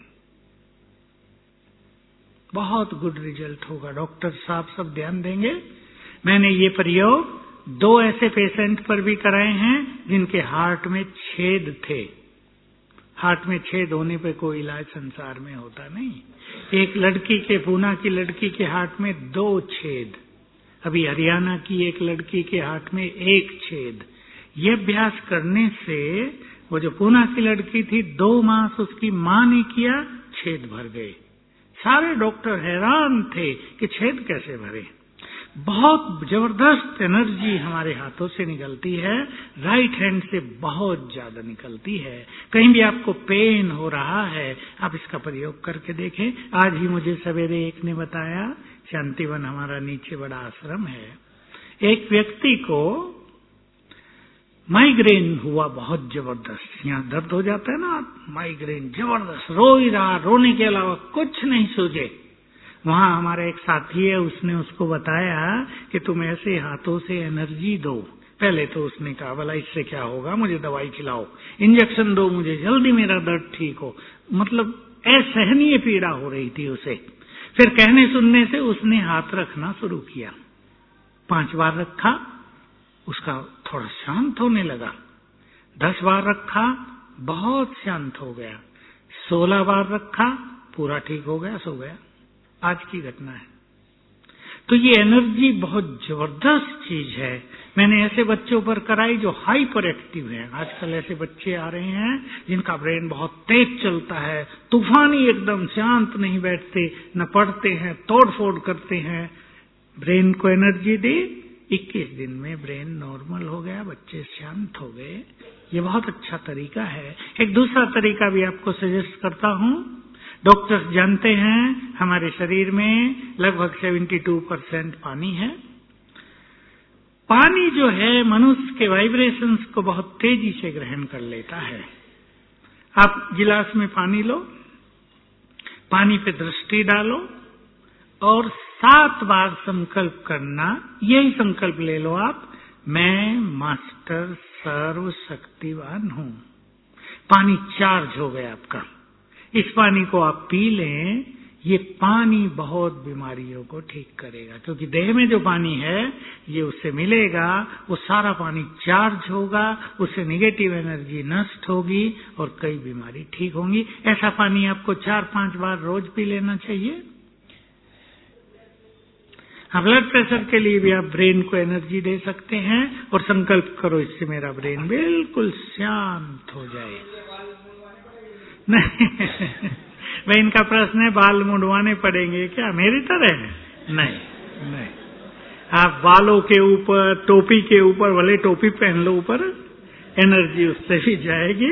बहुत गुड रिजल्ट होगा। डॉक्टर साहब सब ध्यान देंगे। मैंने ये प्रयोग दो ऐसे पेशेंट पर भी कराए हैं जिनके हार्ट में छेद थे। हार्ट में छेद होने पे कोई इलाज संसार में होता नहीं। एक लड़की के, पूना की लड़की के हार्ट में दो छेद, अभी हरियाणा की एक लड़की के हार्ट में एक छेद। ये अभ्यास करने से वो जो पूना की लड़की थी, दो मास उसकी मां ने किया, छेद भर गए। सारे डॉक्टर हैरान थे कि छेद कैसे भरे। बहुत जबरदस्त एनर्जी हमारे हाथों से निकलती है, राइट हैंड से बहुत ज्यादा निकलती है। कहीं भी आपको पेन हो रहा है, आप इसका प्रयोग करके देखें। आज ही मुझे सवेरे एक ने बताया, शांतिवन हमारा नीचे बड़ा आश्रम है, एक व्यक्ति को माइग्रेन हुआ बहुत जबरदस्त। यहाँ दर्द हो जाता है ना, माइग्रेन जबरदस्त, रो ही रहा, रोने के अलावा कुछ नहीं सूझे। वहां हमारा एक साथी है, उसने उसको बताया कि तुम ऐसे हाथों से एनर्जी दो। पहले तो उसने कहा भला इससे क्या होगा, मुझे दवाई खिलाओ, इंजेक्शन दो, मुझे जल्दी मेरा दर्द ठीक हो। मतलब असहनीय पीड़ा हो रही थी उसे। फिर कहने सुनने से उसने हाथ रखना शुरू किया। पांच बार रखा, उसका थोड़ा शांत होने लगा। दस बार रखा, बहुत शांत हो गया। सोलह बार रखा, पूरा ठीक हो गया, सो गया। आज की घटना है। तो ये एनर्जी बहुत जबरदस्त चीज है। मैंने ऐसे बच्चों पर कराई जो हाइपर एक्टिव हैं। आजकल ऐसे बच्चे आ रहे हैं जिनका ब्रेन बहुत तेज चलता है, तूफानी, एकदम शांत नहीं बैठते, न पढ़ते हैं, तोड़ फोड़ करते हैं। ब्रेन को एनर्जी दी, इक्कीस दिन में ब्रेन नॉर्मल हो गया, बच्चे शांत हो गए। ये बहुत अच्छा तरीका है। एक दूसरा तरीका भी आपको सजेस्ट करता हूं। डॉक्टर्स जानते हैं हमारे शरीर में लगभग बहत्तर परसेंट पानी है। पानी जो है मनुष्य के वाइब्रेशंस को बहुत तेजी से ग्रहण कर लेता है। आप गिलास में पानी लो, पानी पे दृष्टि डालो और सात बार संकल्प करना। यही संकल्प ले लो आप, मैं मास्टर सर्वशक्तिवान हूं। पानी चार्ज हो गया आपका। इस पानी को आप पी लें। ये पानी बहुत बीमारियों को ठीक करेगा, क्योंकि देह में जो पानी है ये उससे मिलेगा, वो सारा पानी चार्ज होगा, उससे नेगेटिव एनर्जी नष्ट होगी और कई बीमारी ठीक होंगी। ऐसा पानी आपको चार पांच बार रोज पी लेना चाहिए। हाँ, ब्लड प्रेशर के लिए भी आप ब्रेन को एनर्जी दे सकते हैं और संकल्प करो इससे मेरा ब्रेन बिल्कुल शांत हो जाए। नहीं भाई, इनका प्रश्न है बाल मुंडवाने पड़ेंगे क्या मेरी तरह? नहीं नहीं, आप बालों के ऊपर, टोपी के ऊपर, भले टोपी पहन लो ऊपर, एनर्जी उससे भी जाएगी।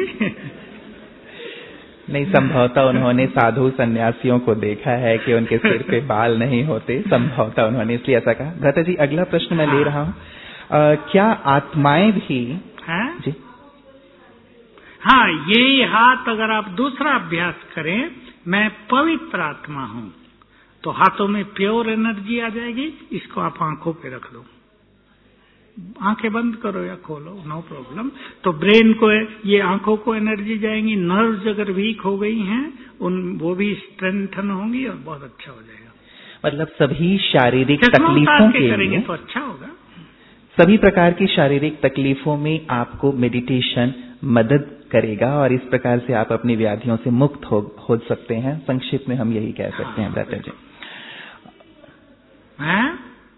नहीं, संभवतः उन्होंने साधु सन्यासियों को देखा है कि उनके सिर पे बाल नहीं होते, संभवतः उन्होंने इसलिए ऐसा कहा। भ्राता जी, अगला प्रश्न मैं ले रहा हूँ। क्या आत्माएं भी
है?
जी
हाँ, ये हाथ अगर आप दूसरा अभ्यास करें, मैं पवित्र आत्मा हूं, तो हाथों में प्योर एनर्जी आ जाएगी। इसको आप आंखों पे रख दो, आंखें बंद करो या खोलो, नो प्रॉब्लम। तो ब्रेन को, ये आंखों को एनर्जी जाएंगी। नर्व्स अगर वीक हो गई हैं उन वो भी स्ट्रेंथन होंगी और बहुत अच्छा हो जाएगा।
मतलब सभी शारीरिक तकलीफों के
करेंगे
लिए
तो अच्छा होगा।
सभी प्रकार की शारीरिक तकलीफों में आपको मेडिटेशन मदद करेगा और इस प्रकार से आप अपनी व्याधियों से मुक्त हो, हो सकते हैं। संक्षिप्त में हम यही कह सकते हैं ब्रता जी।
हैं?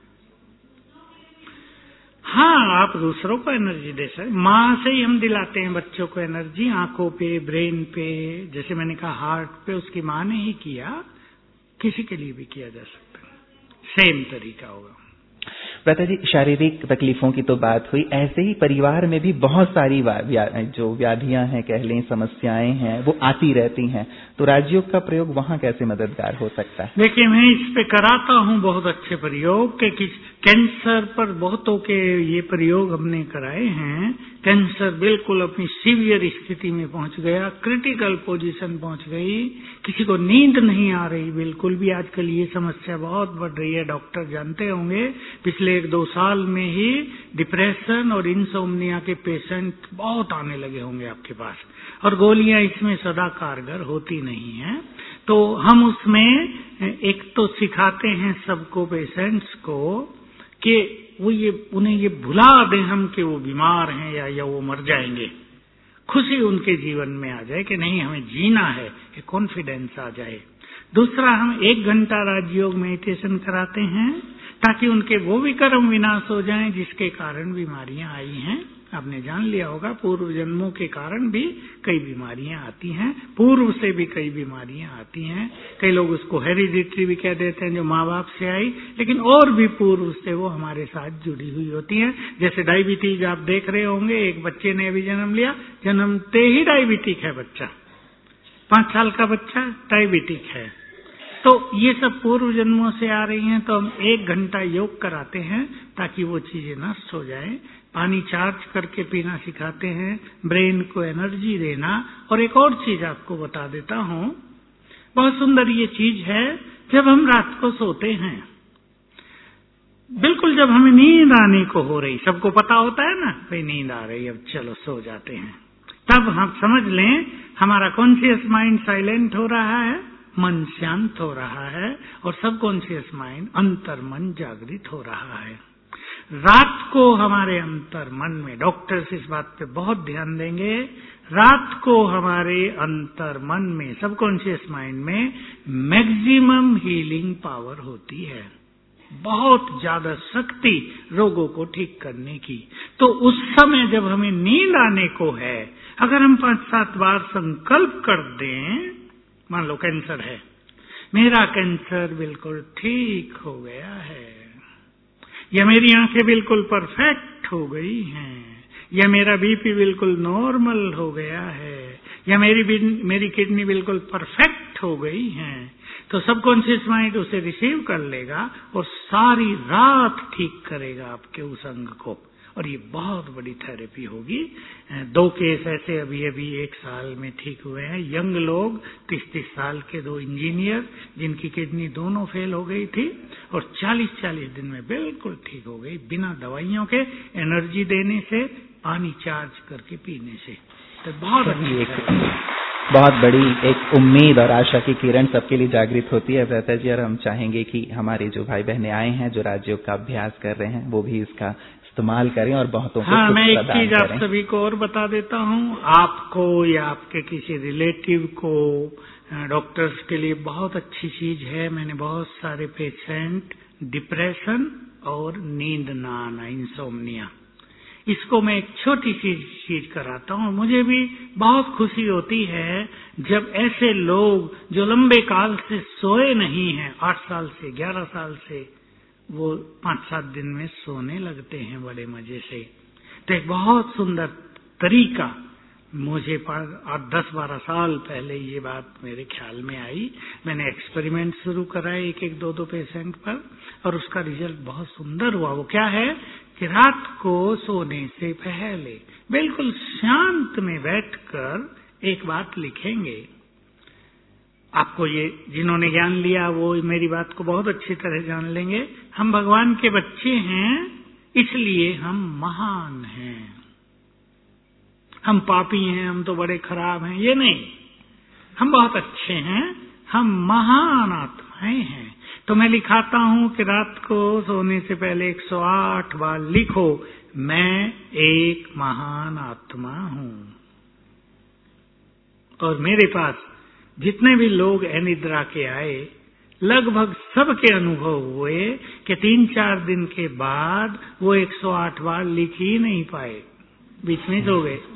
हाँ, आप दूसरों को एनर्जी दे सकते। माँ से ही हम दिलाते हैं बच्चों को एनर्जी, आंखों पे, ब्रेन पे, जैसे मैंने कहा हार्ट पे, उसकी माँ ने ही किया, किसी के लिए भी किया जा सकता है, सेम तरीका होगा।
ब्रता जी, शारीरिक तकलीफों की तो बात हुई, ऐसे ही परिवार में भी बहुत सारी व्या, जो व्याधियां हैं, कह लें समस्याएं हैं, वो आती रहती हैं, तो राजयोग का प्रयोग वहां कैसे मददगार हो सकता है?
देखिए, मैं इस पे कराता हूँ बहुत अच्छे प्रयोग के, कि कैंसर पर बहुतों के ये प्रयोग हमने कराए हैं। कैंसर बिल्कुल अपनी सीवियर स्थिति में पहुंच गया, क्रिटिकल पोजीशन पहुंच गई, किसी को नींद नहीं आ रही बिल्कुल भी। आजकल ये समस्या बहुत बढ़ रही है, डॉक्टर जानते होंगे। पिछले एक दो साल में ही डिप्रेशन और इंसोम्निया के पेशेंट बहुत आने लगे होंगे आपके पास, और गोलियां इसमें सदा कारगर होती नहीं हैं। तो हम उसमें एक तो सिखाते हैं सबको, पेशेंट्स को, कि वो ये उन्हें ये भुला दें हम कि वो बीमार हैं या या वो मर जाएंगे। खुशी उनके जीवन में आ जाए कि नहीं, हमें जीना है, कि कॉन्फिडेंस आ जाए। दूसरा, हम एक घंटा राजयोग मेडिटेशन कराते हैं ताकि उनके वो भी कर्म विनाश हो जाएं जिसके कारण बीमारियां आई हैं। आपने जान लिया होगा, पूर्व जन्मों के कारण भी कई बीमारियां आती हैं, पूर्व से भी कई बीमारियां आती हैं। कई लोग उसको हेरिडिटरी भी कह देते हैं, जो माँ बाप से आई, लेकिन और भी पूर्व से वो हमारे साथ जुड़ी हुई होती हैं। जैसे डायबिटीज आप देख रहे होंगे, एक बच्चे ने अभी जन्म लिया, जन्मते ही डायबिटिक है बच्चा, पांच साल का बच्चा डायबिटिक है। तो ये सब पूर्व जन्मों से आ रही हैं। तो हम एक घंटा योग कराते हैं ताकि वो चीजें नष्ट हो जाएं। पानी चार्ज करके पीना सिखाते हैं, ब्रेन को एनर्जी देना। और एक और चीज आपको बता देता हूं, बहुत सुंदर ये चीज है। जब हम रात को सोते हैं, बिल्कुल जब हमें नींद आने को हो रही, सबको पता होता है ना, भाई नींद आ रही, अब चलो सो जाते हैं, तब हम समझ लें हमारा कॉन्शियस माइंड साइलेंट हो रहा है, मन शांत हो रहा है, और सबकॉन्शियस माइंड, अंतर मन जागृत हो रहा है। रात को हमारे अंतर मन में, डॉक्टर्स इस बात पे बहुत ध्यान देंगे, रात को हमारे अंतर मन में, सबकॉन्शियस माइंड में मैक्सिमम हीलिंग पावर होती है, बहुत ज्यादा शक्ति रोगों को ठीक करने की। तो उस समय जब हमें नींद आने को है, अगर हम पांच सात बार संकल्प कर दें, मान लो कैंसर है, मेरा कैंसर बिल्कुल ठीक हो गया है, या मेरी आंखें बिल्कुल परफेक्ट हो गई हैं, या मेरा बीपी बिल्कुल नॉर्मल हो गया है, या मेरी मेरी किडनी बिल्कुल परफेक्ट हो गई है, तो सबकॉन्शियस माइंड उसे रिसीव कर लेगा और सारी रात ठीक करेगा आपके उस अंग को। और ये बहुत बड़ी थेरेपी होगी। दो केस ऐसे अभी अभी एक साल में ठीक हुए हैं, यंग लोग, तीस तीस साल के दो इंजीनियर, जिनकी किडनी दोनों फेल हो गई थी और चालीस चालीस दिन में बिल्कुल ठीक हो गई, बिना दवाइयों के, एनर्जी देने से, पानी चार्ज करके पीने से। तो बहुत अच्छी,
बहुत बड़ी एक उम्मीद और आशा की किरण सबके लिए जागृत होती है ब्रता जी। और हम चाहेंगे कि हमारे जो भाई बहनें आए हैं, जो राजयोग का अभ्यास कर रहे हैं, वो भी इसका इस्तेमाल करें और बहुतों को
हाँ, मैं एक चीज आप
करें।
सभी को और बता देता हूँ, आपको या आपके किसी रिलेटिव को डॉक्टर्स के लिए बहुत अच्छी चीज है। मैंने बहुत सारे पेशेंट डिप्रेशन और नींद ना आना, इंसोम्निया, इसको मैं एक छोटी सी चीज कराता हूँ। मुझे भी बहुत खुशी होती है जब ऐसे लोग जो लंबे काल से सोए नहीं हैं, आठ साल से, ग्यारह साल से, वो पांच सात दिन में सोने लगते हैं बड़े मजे से। तो एक बहुत सुंदर तरीका, मुझे आठ दस बारह साल पहले ये बात मेरे ख्याल में आई। मैंने एक्सपेरिमेंट शुरू कराए एक एक दो दो पेशेंट पर, और उसका रिजल्ट बहुत सुंदर हुआ। वो क्या है कि रात को सोने से पहले बिल्कुल शांत में बैठकर एक बात लिखेंगे, आपको ये जिन्होंने ज्ञान लिया वो मेरी बात को बहुत अच्छी तरह जान लेंगे। हम भगवान के बच्चे हैं, इसलिए हम महान हैं। हम पापी हैं, हम तो बड़े खराब हैं, ये नहीं। हम बहुत अच्छे हैं, हम महान आत्माएं हैं। तो मैं लिखाता हूं कि रात को सोने से पहले एक सौ आठ बार लिखो, मैं एक महान आत्मा हूं। और मेरे पास जितने भी लोग अनिद्रा के आए, लगभग सबके अनुभव हुए कि तीन चार दिन के बाद वो एक सौ आठ बार लिख ही नहीं पाए, बीच में सो गए।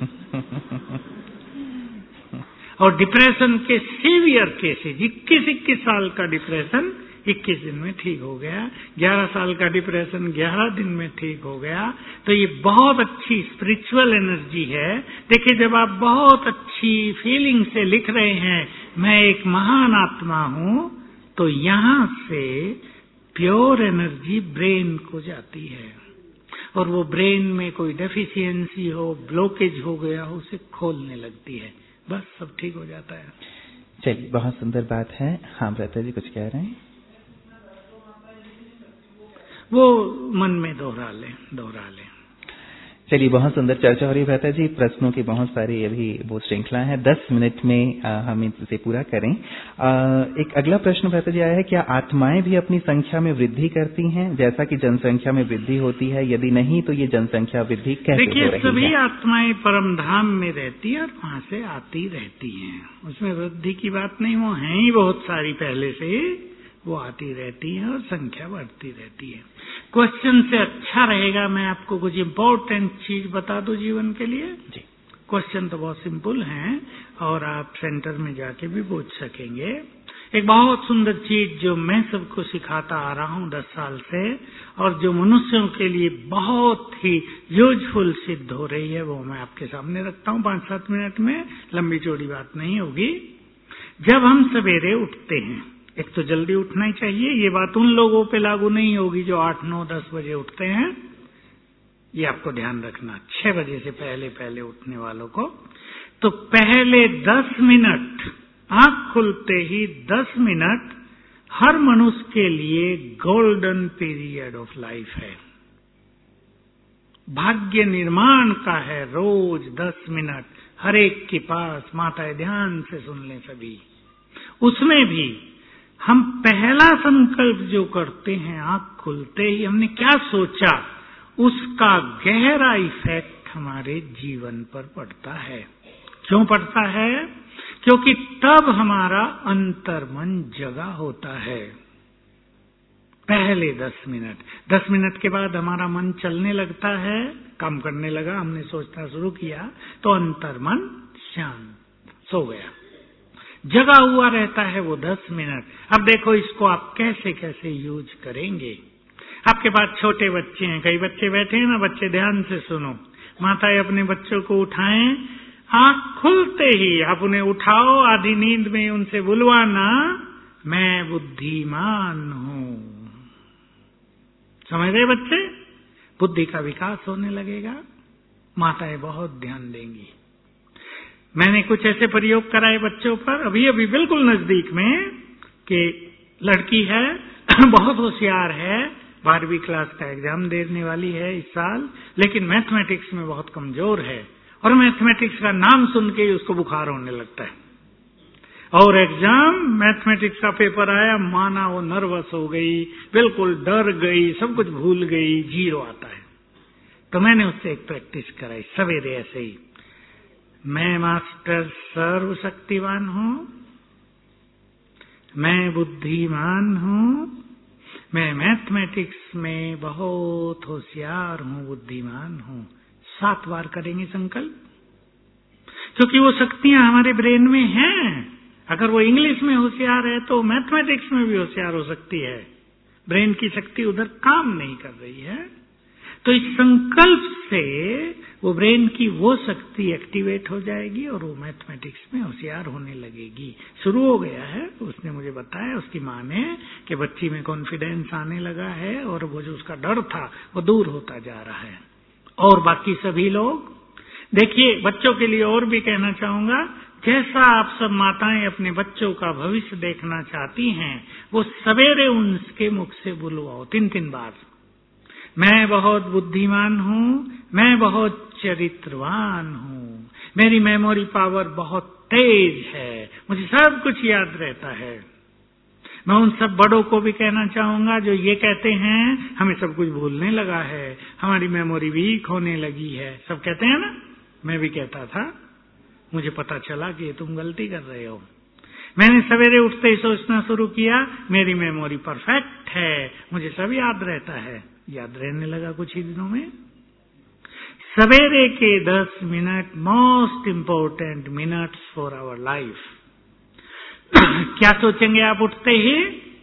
और डिप्रेशन के सीवियर केसेज, इक्कीस इक्कीस साल का डिप्रेशन इक्कीस दिन में ठीक हो गया, ग्यारह साल का डिप्रेशन ग्यारह दिन में ठीक हो गया। तो ये बहुत अच्छी स्पिरिचुअल एनर्जी है। देखिए, जब आप बहुत अच्छी फीलिंग से लिख रहे हैं मैं एक महान आत्मा हूं, तो यहां से प्योर एनर्जी ब्रेन को जाती है, और वो ब्रेन में कोई डेफिशिएंसी हो, ब्लॉकेज हो गया हो, उसे खोलने लगती है, बस सब ठीक हो जाता है।
चलिए, बहुत सुंदर बात है। हाँ भ्राता जी कुछ कह रहे हैं?
वो मन में दोहरा ले दोहरा ले
चलिए, बहुत सुंदर चर्चा हो रही है भ्राता जी। प्रश्नों की बहुत सारी अभी वो श्रृंखला है, दस मिनट में आ, हम इसे पूरा करें। आ, एक अगला प्रश्न भ्राता जी आया है, क्या आत्माएं भी अपनी संख्या में वृद्धि करती हैं जैसा कि जनसंख्या में वृद्धि होती है? यदि नहीं तो ये जनसंख्या वृद्धि कैसे हो रही है?
देखिए, सभी आत्माएं परम धाम में रहती है और वहां से आती रहती हैं, उसमें वृद्धि की बात नहीं। वो हैं ही बहुत सारी पहले से, वो आती रहती है और संख्या बढ़ती रहती है। क्वेश्चन से अच्छा रहेगा मैं आपको कुछ इम्पोर्टेंट चीज बता दूं जीवन के लिए जी। क्वेश्चन तो बहुत सिंपल हैं और आप सेंटर में जाके भी पूछ सकेंगे। एक बहुत सुंदर चीज जो मैं सबको सिखाता आ रहा हूं दस साल से, और जो मनुष्यों के लिए बहुत ही यूजफुल सिद्ध हो रही है, वो मैं आपके सामने रखता हूं पांच सात मिनट में, लंबी चौड़ी बात नहीं होगी। जब हम सवेरे उठते हैं, एक तो जल्दी उठना ही चाहिए, ये बात उन लोगों पे लागू नहीं होगी जो आठ नौ दस बजे उठते हैं, ये आपको ध्यान रखना, छह बजे से पहले पहले उठने वालों को। तो पहले दस मिनट, आंख खुलते ही दस मिनट हर मनुष्य के लिए गोल्डन पीरियड ऑफ लाइफ है, भाग्य निर्माण का है। रोज दस मिनट हर एक के पास, माताएं ध्यान से सुन लें सभी। उसमें भी हम पहला संकल्प जो करते हैं आंख खुलते ही, हमने क्या सोचा, उसका गहरा इफेक्ट हमारे जीवन पर पड़ता है। क्यों पड़ता है? क्योंकि तब हमारा अंतर्मन जगा होता है। पहले दस मिनट दस मिनट के बाद हमारा मन चलने लगता है, काम करने लगा, हमने सोचना शुरू किया, तो अंतर्मन शांत, सो गया, जगा हुआ रहता है वो दस मिनट। अब देखो इसको आप कैसे कैसे यूज करेंगे। आपके पास छोटे बच्चे हैं, कई बच्चे बैठे हैं ना, बच्चे ध्यान से सुनो। माताएं अपने बच्चों को उठाएं, आंख खुलते ही आप उन्हें उठाओ, आधी नींद में उनसे बुलवाना, मैं बुद्धिमान हूं। समझ रहे बच्चे? बुद्धि का विकास होने लगेगा, माताएं बहुत ध्यान देंगी। मैंने कुछ ऐसे प्रयोग कराए बच्चों पर अभी अभी बिल्कुल नजदीक में, कि लड़की है बहुत होशियार है, बारहवीं क्लास का एग्जाम देने वाली है इस साल, लेकिन मैथमेटिक्स में बहुत कमजोर है, और मैथमेटिक्स का नाम सुन के ही उसको बुखार होने लगता है। और एग्जाम मैथमेटिक्स का पेपर आया, माना वो नर्वस हो गई, बिल्कुल डर गई, सब कुछ भूल गई, जीरो आता है। तो मैंने उससे एक प्रैक्टिस कराई सवेरे ऐसे ही, मैं मास्टर सर्वशक्तिवान हूं, मैं बुद्धिमान हूं, मैं मैथमेटिक्स में बहुत होशियार हूं, बुद्धिमान हूं। सात बार करेंगे संकल्प, क्योंकि वो शक्तियां हमारे ब्रेन में हैं। अगर वो इंग्लिश में होशियार है तो मैथमेटिक्स में भी होशियार हो सकती है, ब्रेन की शक्ति उधर काम नहीं कर रही है। तो इस संकल्प से वो ब्रेन की वो शक्ति एक्टिवेट हो जाएगी और वो मैथमेटिक्स में होशियार होने लगेगी। शुरू हो गया है, उसने मुझे बताया, उसकी माँ ने, कि बच्ची में कॉन्फिडेंस आने लगा है और वो जो उसका डर था वो दूर होता जा रहा है। और बाकी सभी लोग देखिए, बच्चों के लिए और भी कहना चाहूंगा, जैसा आप सब माताएं अपने बच्चों का भविष्य देखना चाहती हैं, वो सवेरे उनके मुख से बुलवाओ तीन तीन बार। मैं बहुत बुद्धिमान हूँ, मैं बहुत चरित्रवान हूँ, मेरी मेमोरी पावर बहुत तेज है, मुझे सब कुछ याद रहता है। मैं उन सब बड़ों को भी कहना चाहूंगा जो ये कहते हैं हमें सब कुछ भूलने लगा है, हमारी मेमोरी वीक होने लगी है। सब कहते हैं ना, मैं भी कहता था, मुझे पता चला कि तुम गलती कर रहे हो। मैंने सवेरे उठते ही सोचना शुरू किया, मेरी मेमोरी परफेक्ट है, मुझे सब याद रहता है। याद रहने लगा कुछ ही दिनों में। सवेरे के दस minute most important minutes for our life. क्या सोचेंगे आप उठते ही?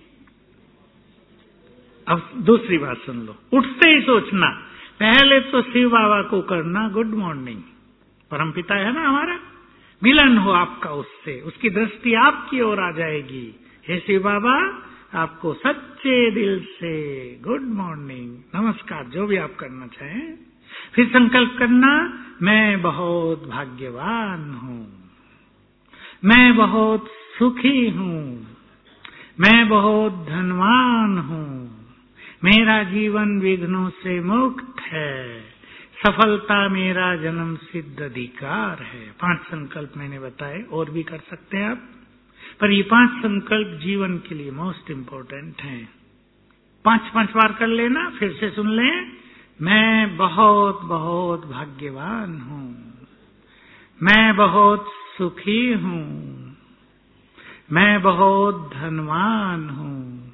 अब दूसरी बात सुन लो, उठते ही सोचना, पहले तो शिव बाबा को करना गुड मॉर्निंग। परमपिता है ना हमारा, मिलन हो आपका उससे, उसकी दृष्टि आपकी ओर आ जाएगी। हे शिव बाबा, आपको सच्चे दिल से गुड मॉर्निंग, नमस्कार, जो भी आप करना चाहें। फिर संकल्प करना, मैं बहुत भाग्यवान हूँ, मैं बहुत सुखी हूँ, मैं बहुत धनवान हूँ, मेरा जीवन विघ्नों से मुक्त है, सफलता मेरा जन्म सिद्ध अधिकार है। पांच संकल्प मैंने बताए, और भी कर सकते हैं आप, पर ये पांच संकल्प जीवन के लिए मोस्ट इम्पोर्टेंट हैं। पांच पांच बार कर लेना, फिर से सुन लें। मैं बहुत बहुत भाग्यवान हूँ, मैं बहुत सुखी हूँ, मैं बहुत धनवान हूँ,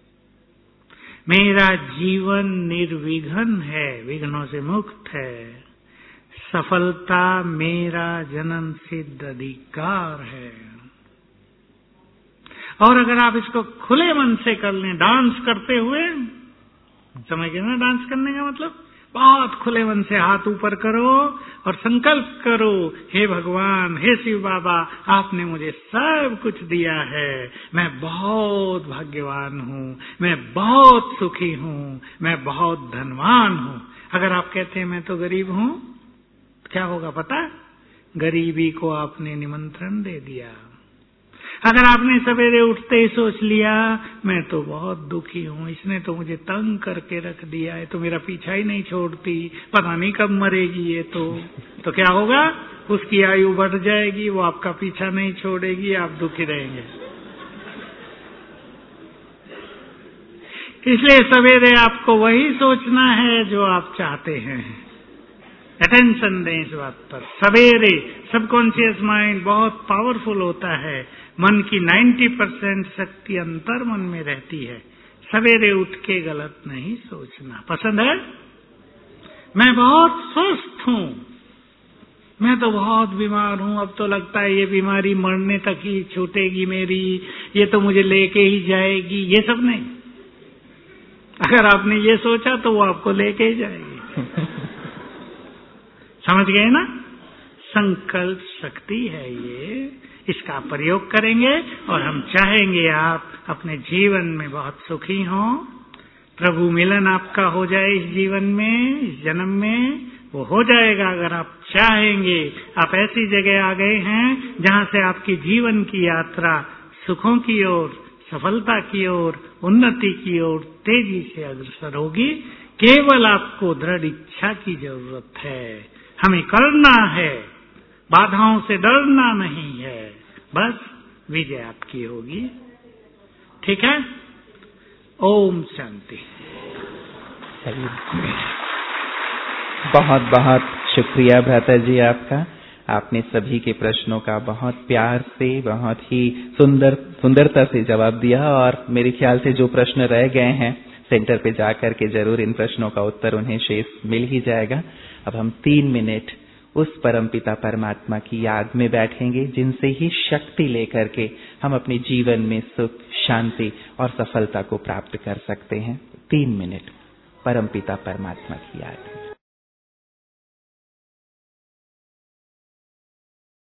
मेरा जीवन निर्विघ्न है, विघ्नों से मुक्त है, सफलता मेरा जन्म सिद्ध अधिकार है। और अगर आप इसको खुले मन से कर लें, डांस करते हुए, समझ गए ना डांस करने का मतलब? बहुत खुले मन से हाथ ऊपर करो और संकल्प करो, हे भगवान, हे शिव बाबा, आपने मुझे सब कुछ दिया है, मैं बहुत भाग्यवान हूँ, मैं बहुत सुखी हूँ, मैं बहुत धनवान हूँ। अगर आप कहते हैं मैं तो गरीब हूँ, क्या होगा पता? गरीबी को आपने निमंत्रण दे दिया। अगर आपने सवेरे उठते ही सोच लिया मैं तो बहुत दुखी हूँ, इसने तो मुझे तंग करके रख दिया है, तो मेरा पीछा ही नहीं छोड़ती, पता नहीं कब मरेगी ये तो तो क्या होगा? उसकी आयु बढ़ जाएगी, वो आपका पीछा नहीं छोड़ेगी, आप दुखी रहेंगे। इसलिए सवेरे आपको वही सोचना है जो आप चाहते हैं। अटेंशन दें इस बात पर। सवेरे सबकॉन्शियस माइंड बहुत पावरफुल होता है, मन की नब्बे परसेंट शक्ति अंतर मन में रहती है। सवेरे उठ के गलत नहीं सोचना। पसंद है? मैं बहुत स्वस्थ हूँ, मैं तो बहुत बीमार हूँ, अब तो लगता है ये बीमारी मरने तक ही छूटेगी मेरी, ये तो मुझे लेके ही जाएगी। ये सब नहीं। अगर आपने ये सोचा तो वो आपको लेके ही जाएगी। समझ गए ना? संकल्प शक्ति है ये, इसका प्रयोग करेंगे और हम चाहेंगे आप अपने जीवन में बहुत सुखी हों, प्रभु मिलन आपका हो जाए इस जीवन में, इस जन्म में। वो हो जाएगा अगर आप चाहेंगे। आप ऐसी जगह आ गए हैं जहां से आपकी जीवन की यात्रा सुखों की ओर, सफलता की ओर, उन्नति की ओर तेजी से अग्रसर होगी। केवल आपको दृढ़ इच्छा की जरूरत है। हमें करना है, बाधाओं से डरना नहीं है, बस विजय आपकी होगी। ठीक है? ओम शांति।
बहुत बहुत शुक्रिया भ्राता जी आपका। आपने सभी के प्रश्नों का बहुत प्यार से, बहुत ही सुंदर सुंदरता से जवाब दिया और मेरे ख्याल से जो प्रश्न रह गए हैं सेंटर पे जाकर के जरूर इन प्रश्नों का उत्तर उन्हें शेष मिल ही जाएगा। अब हम तीन मिनट उस परमपिता परमात्मा की याद में बैठेंगे जिनसे ही शक्ति लेकर के हम अपने जीवन में सुख, शांति और सफलता को प्राप्त कर सकते हैं। तीन मिनट परमपिता परमात्मा की याद।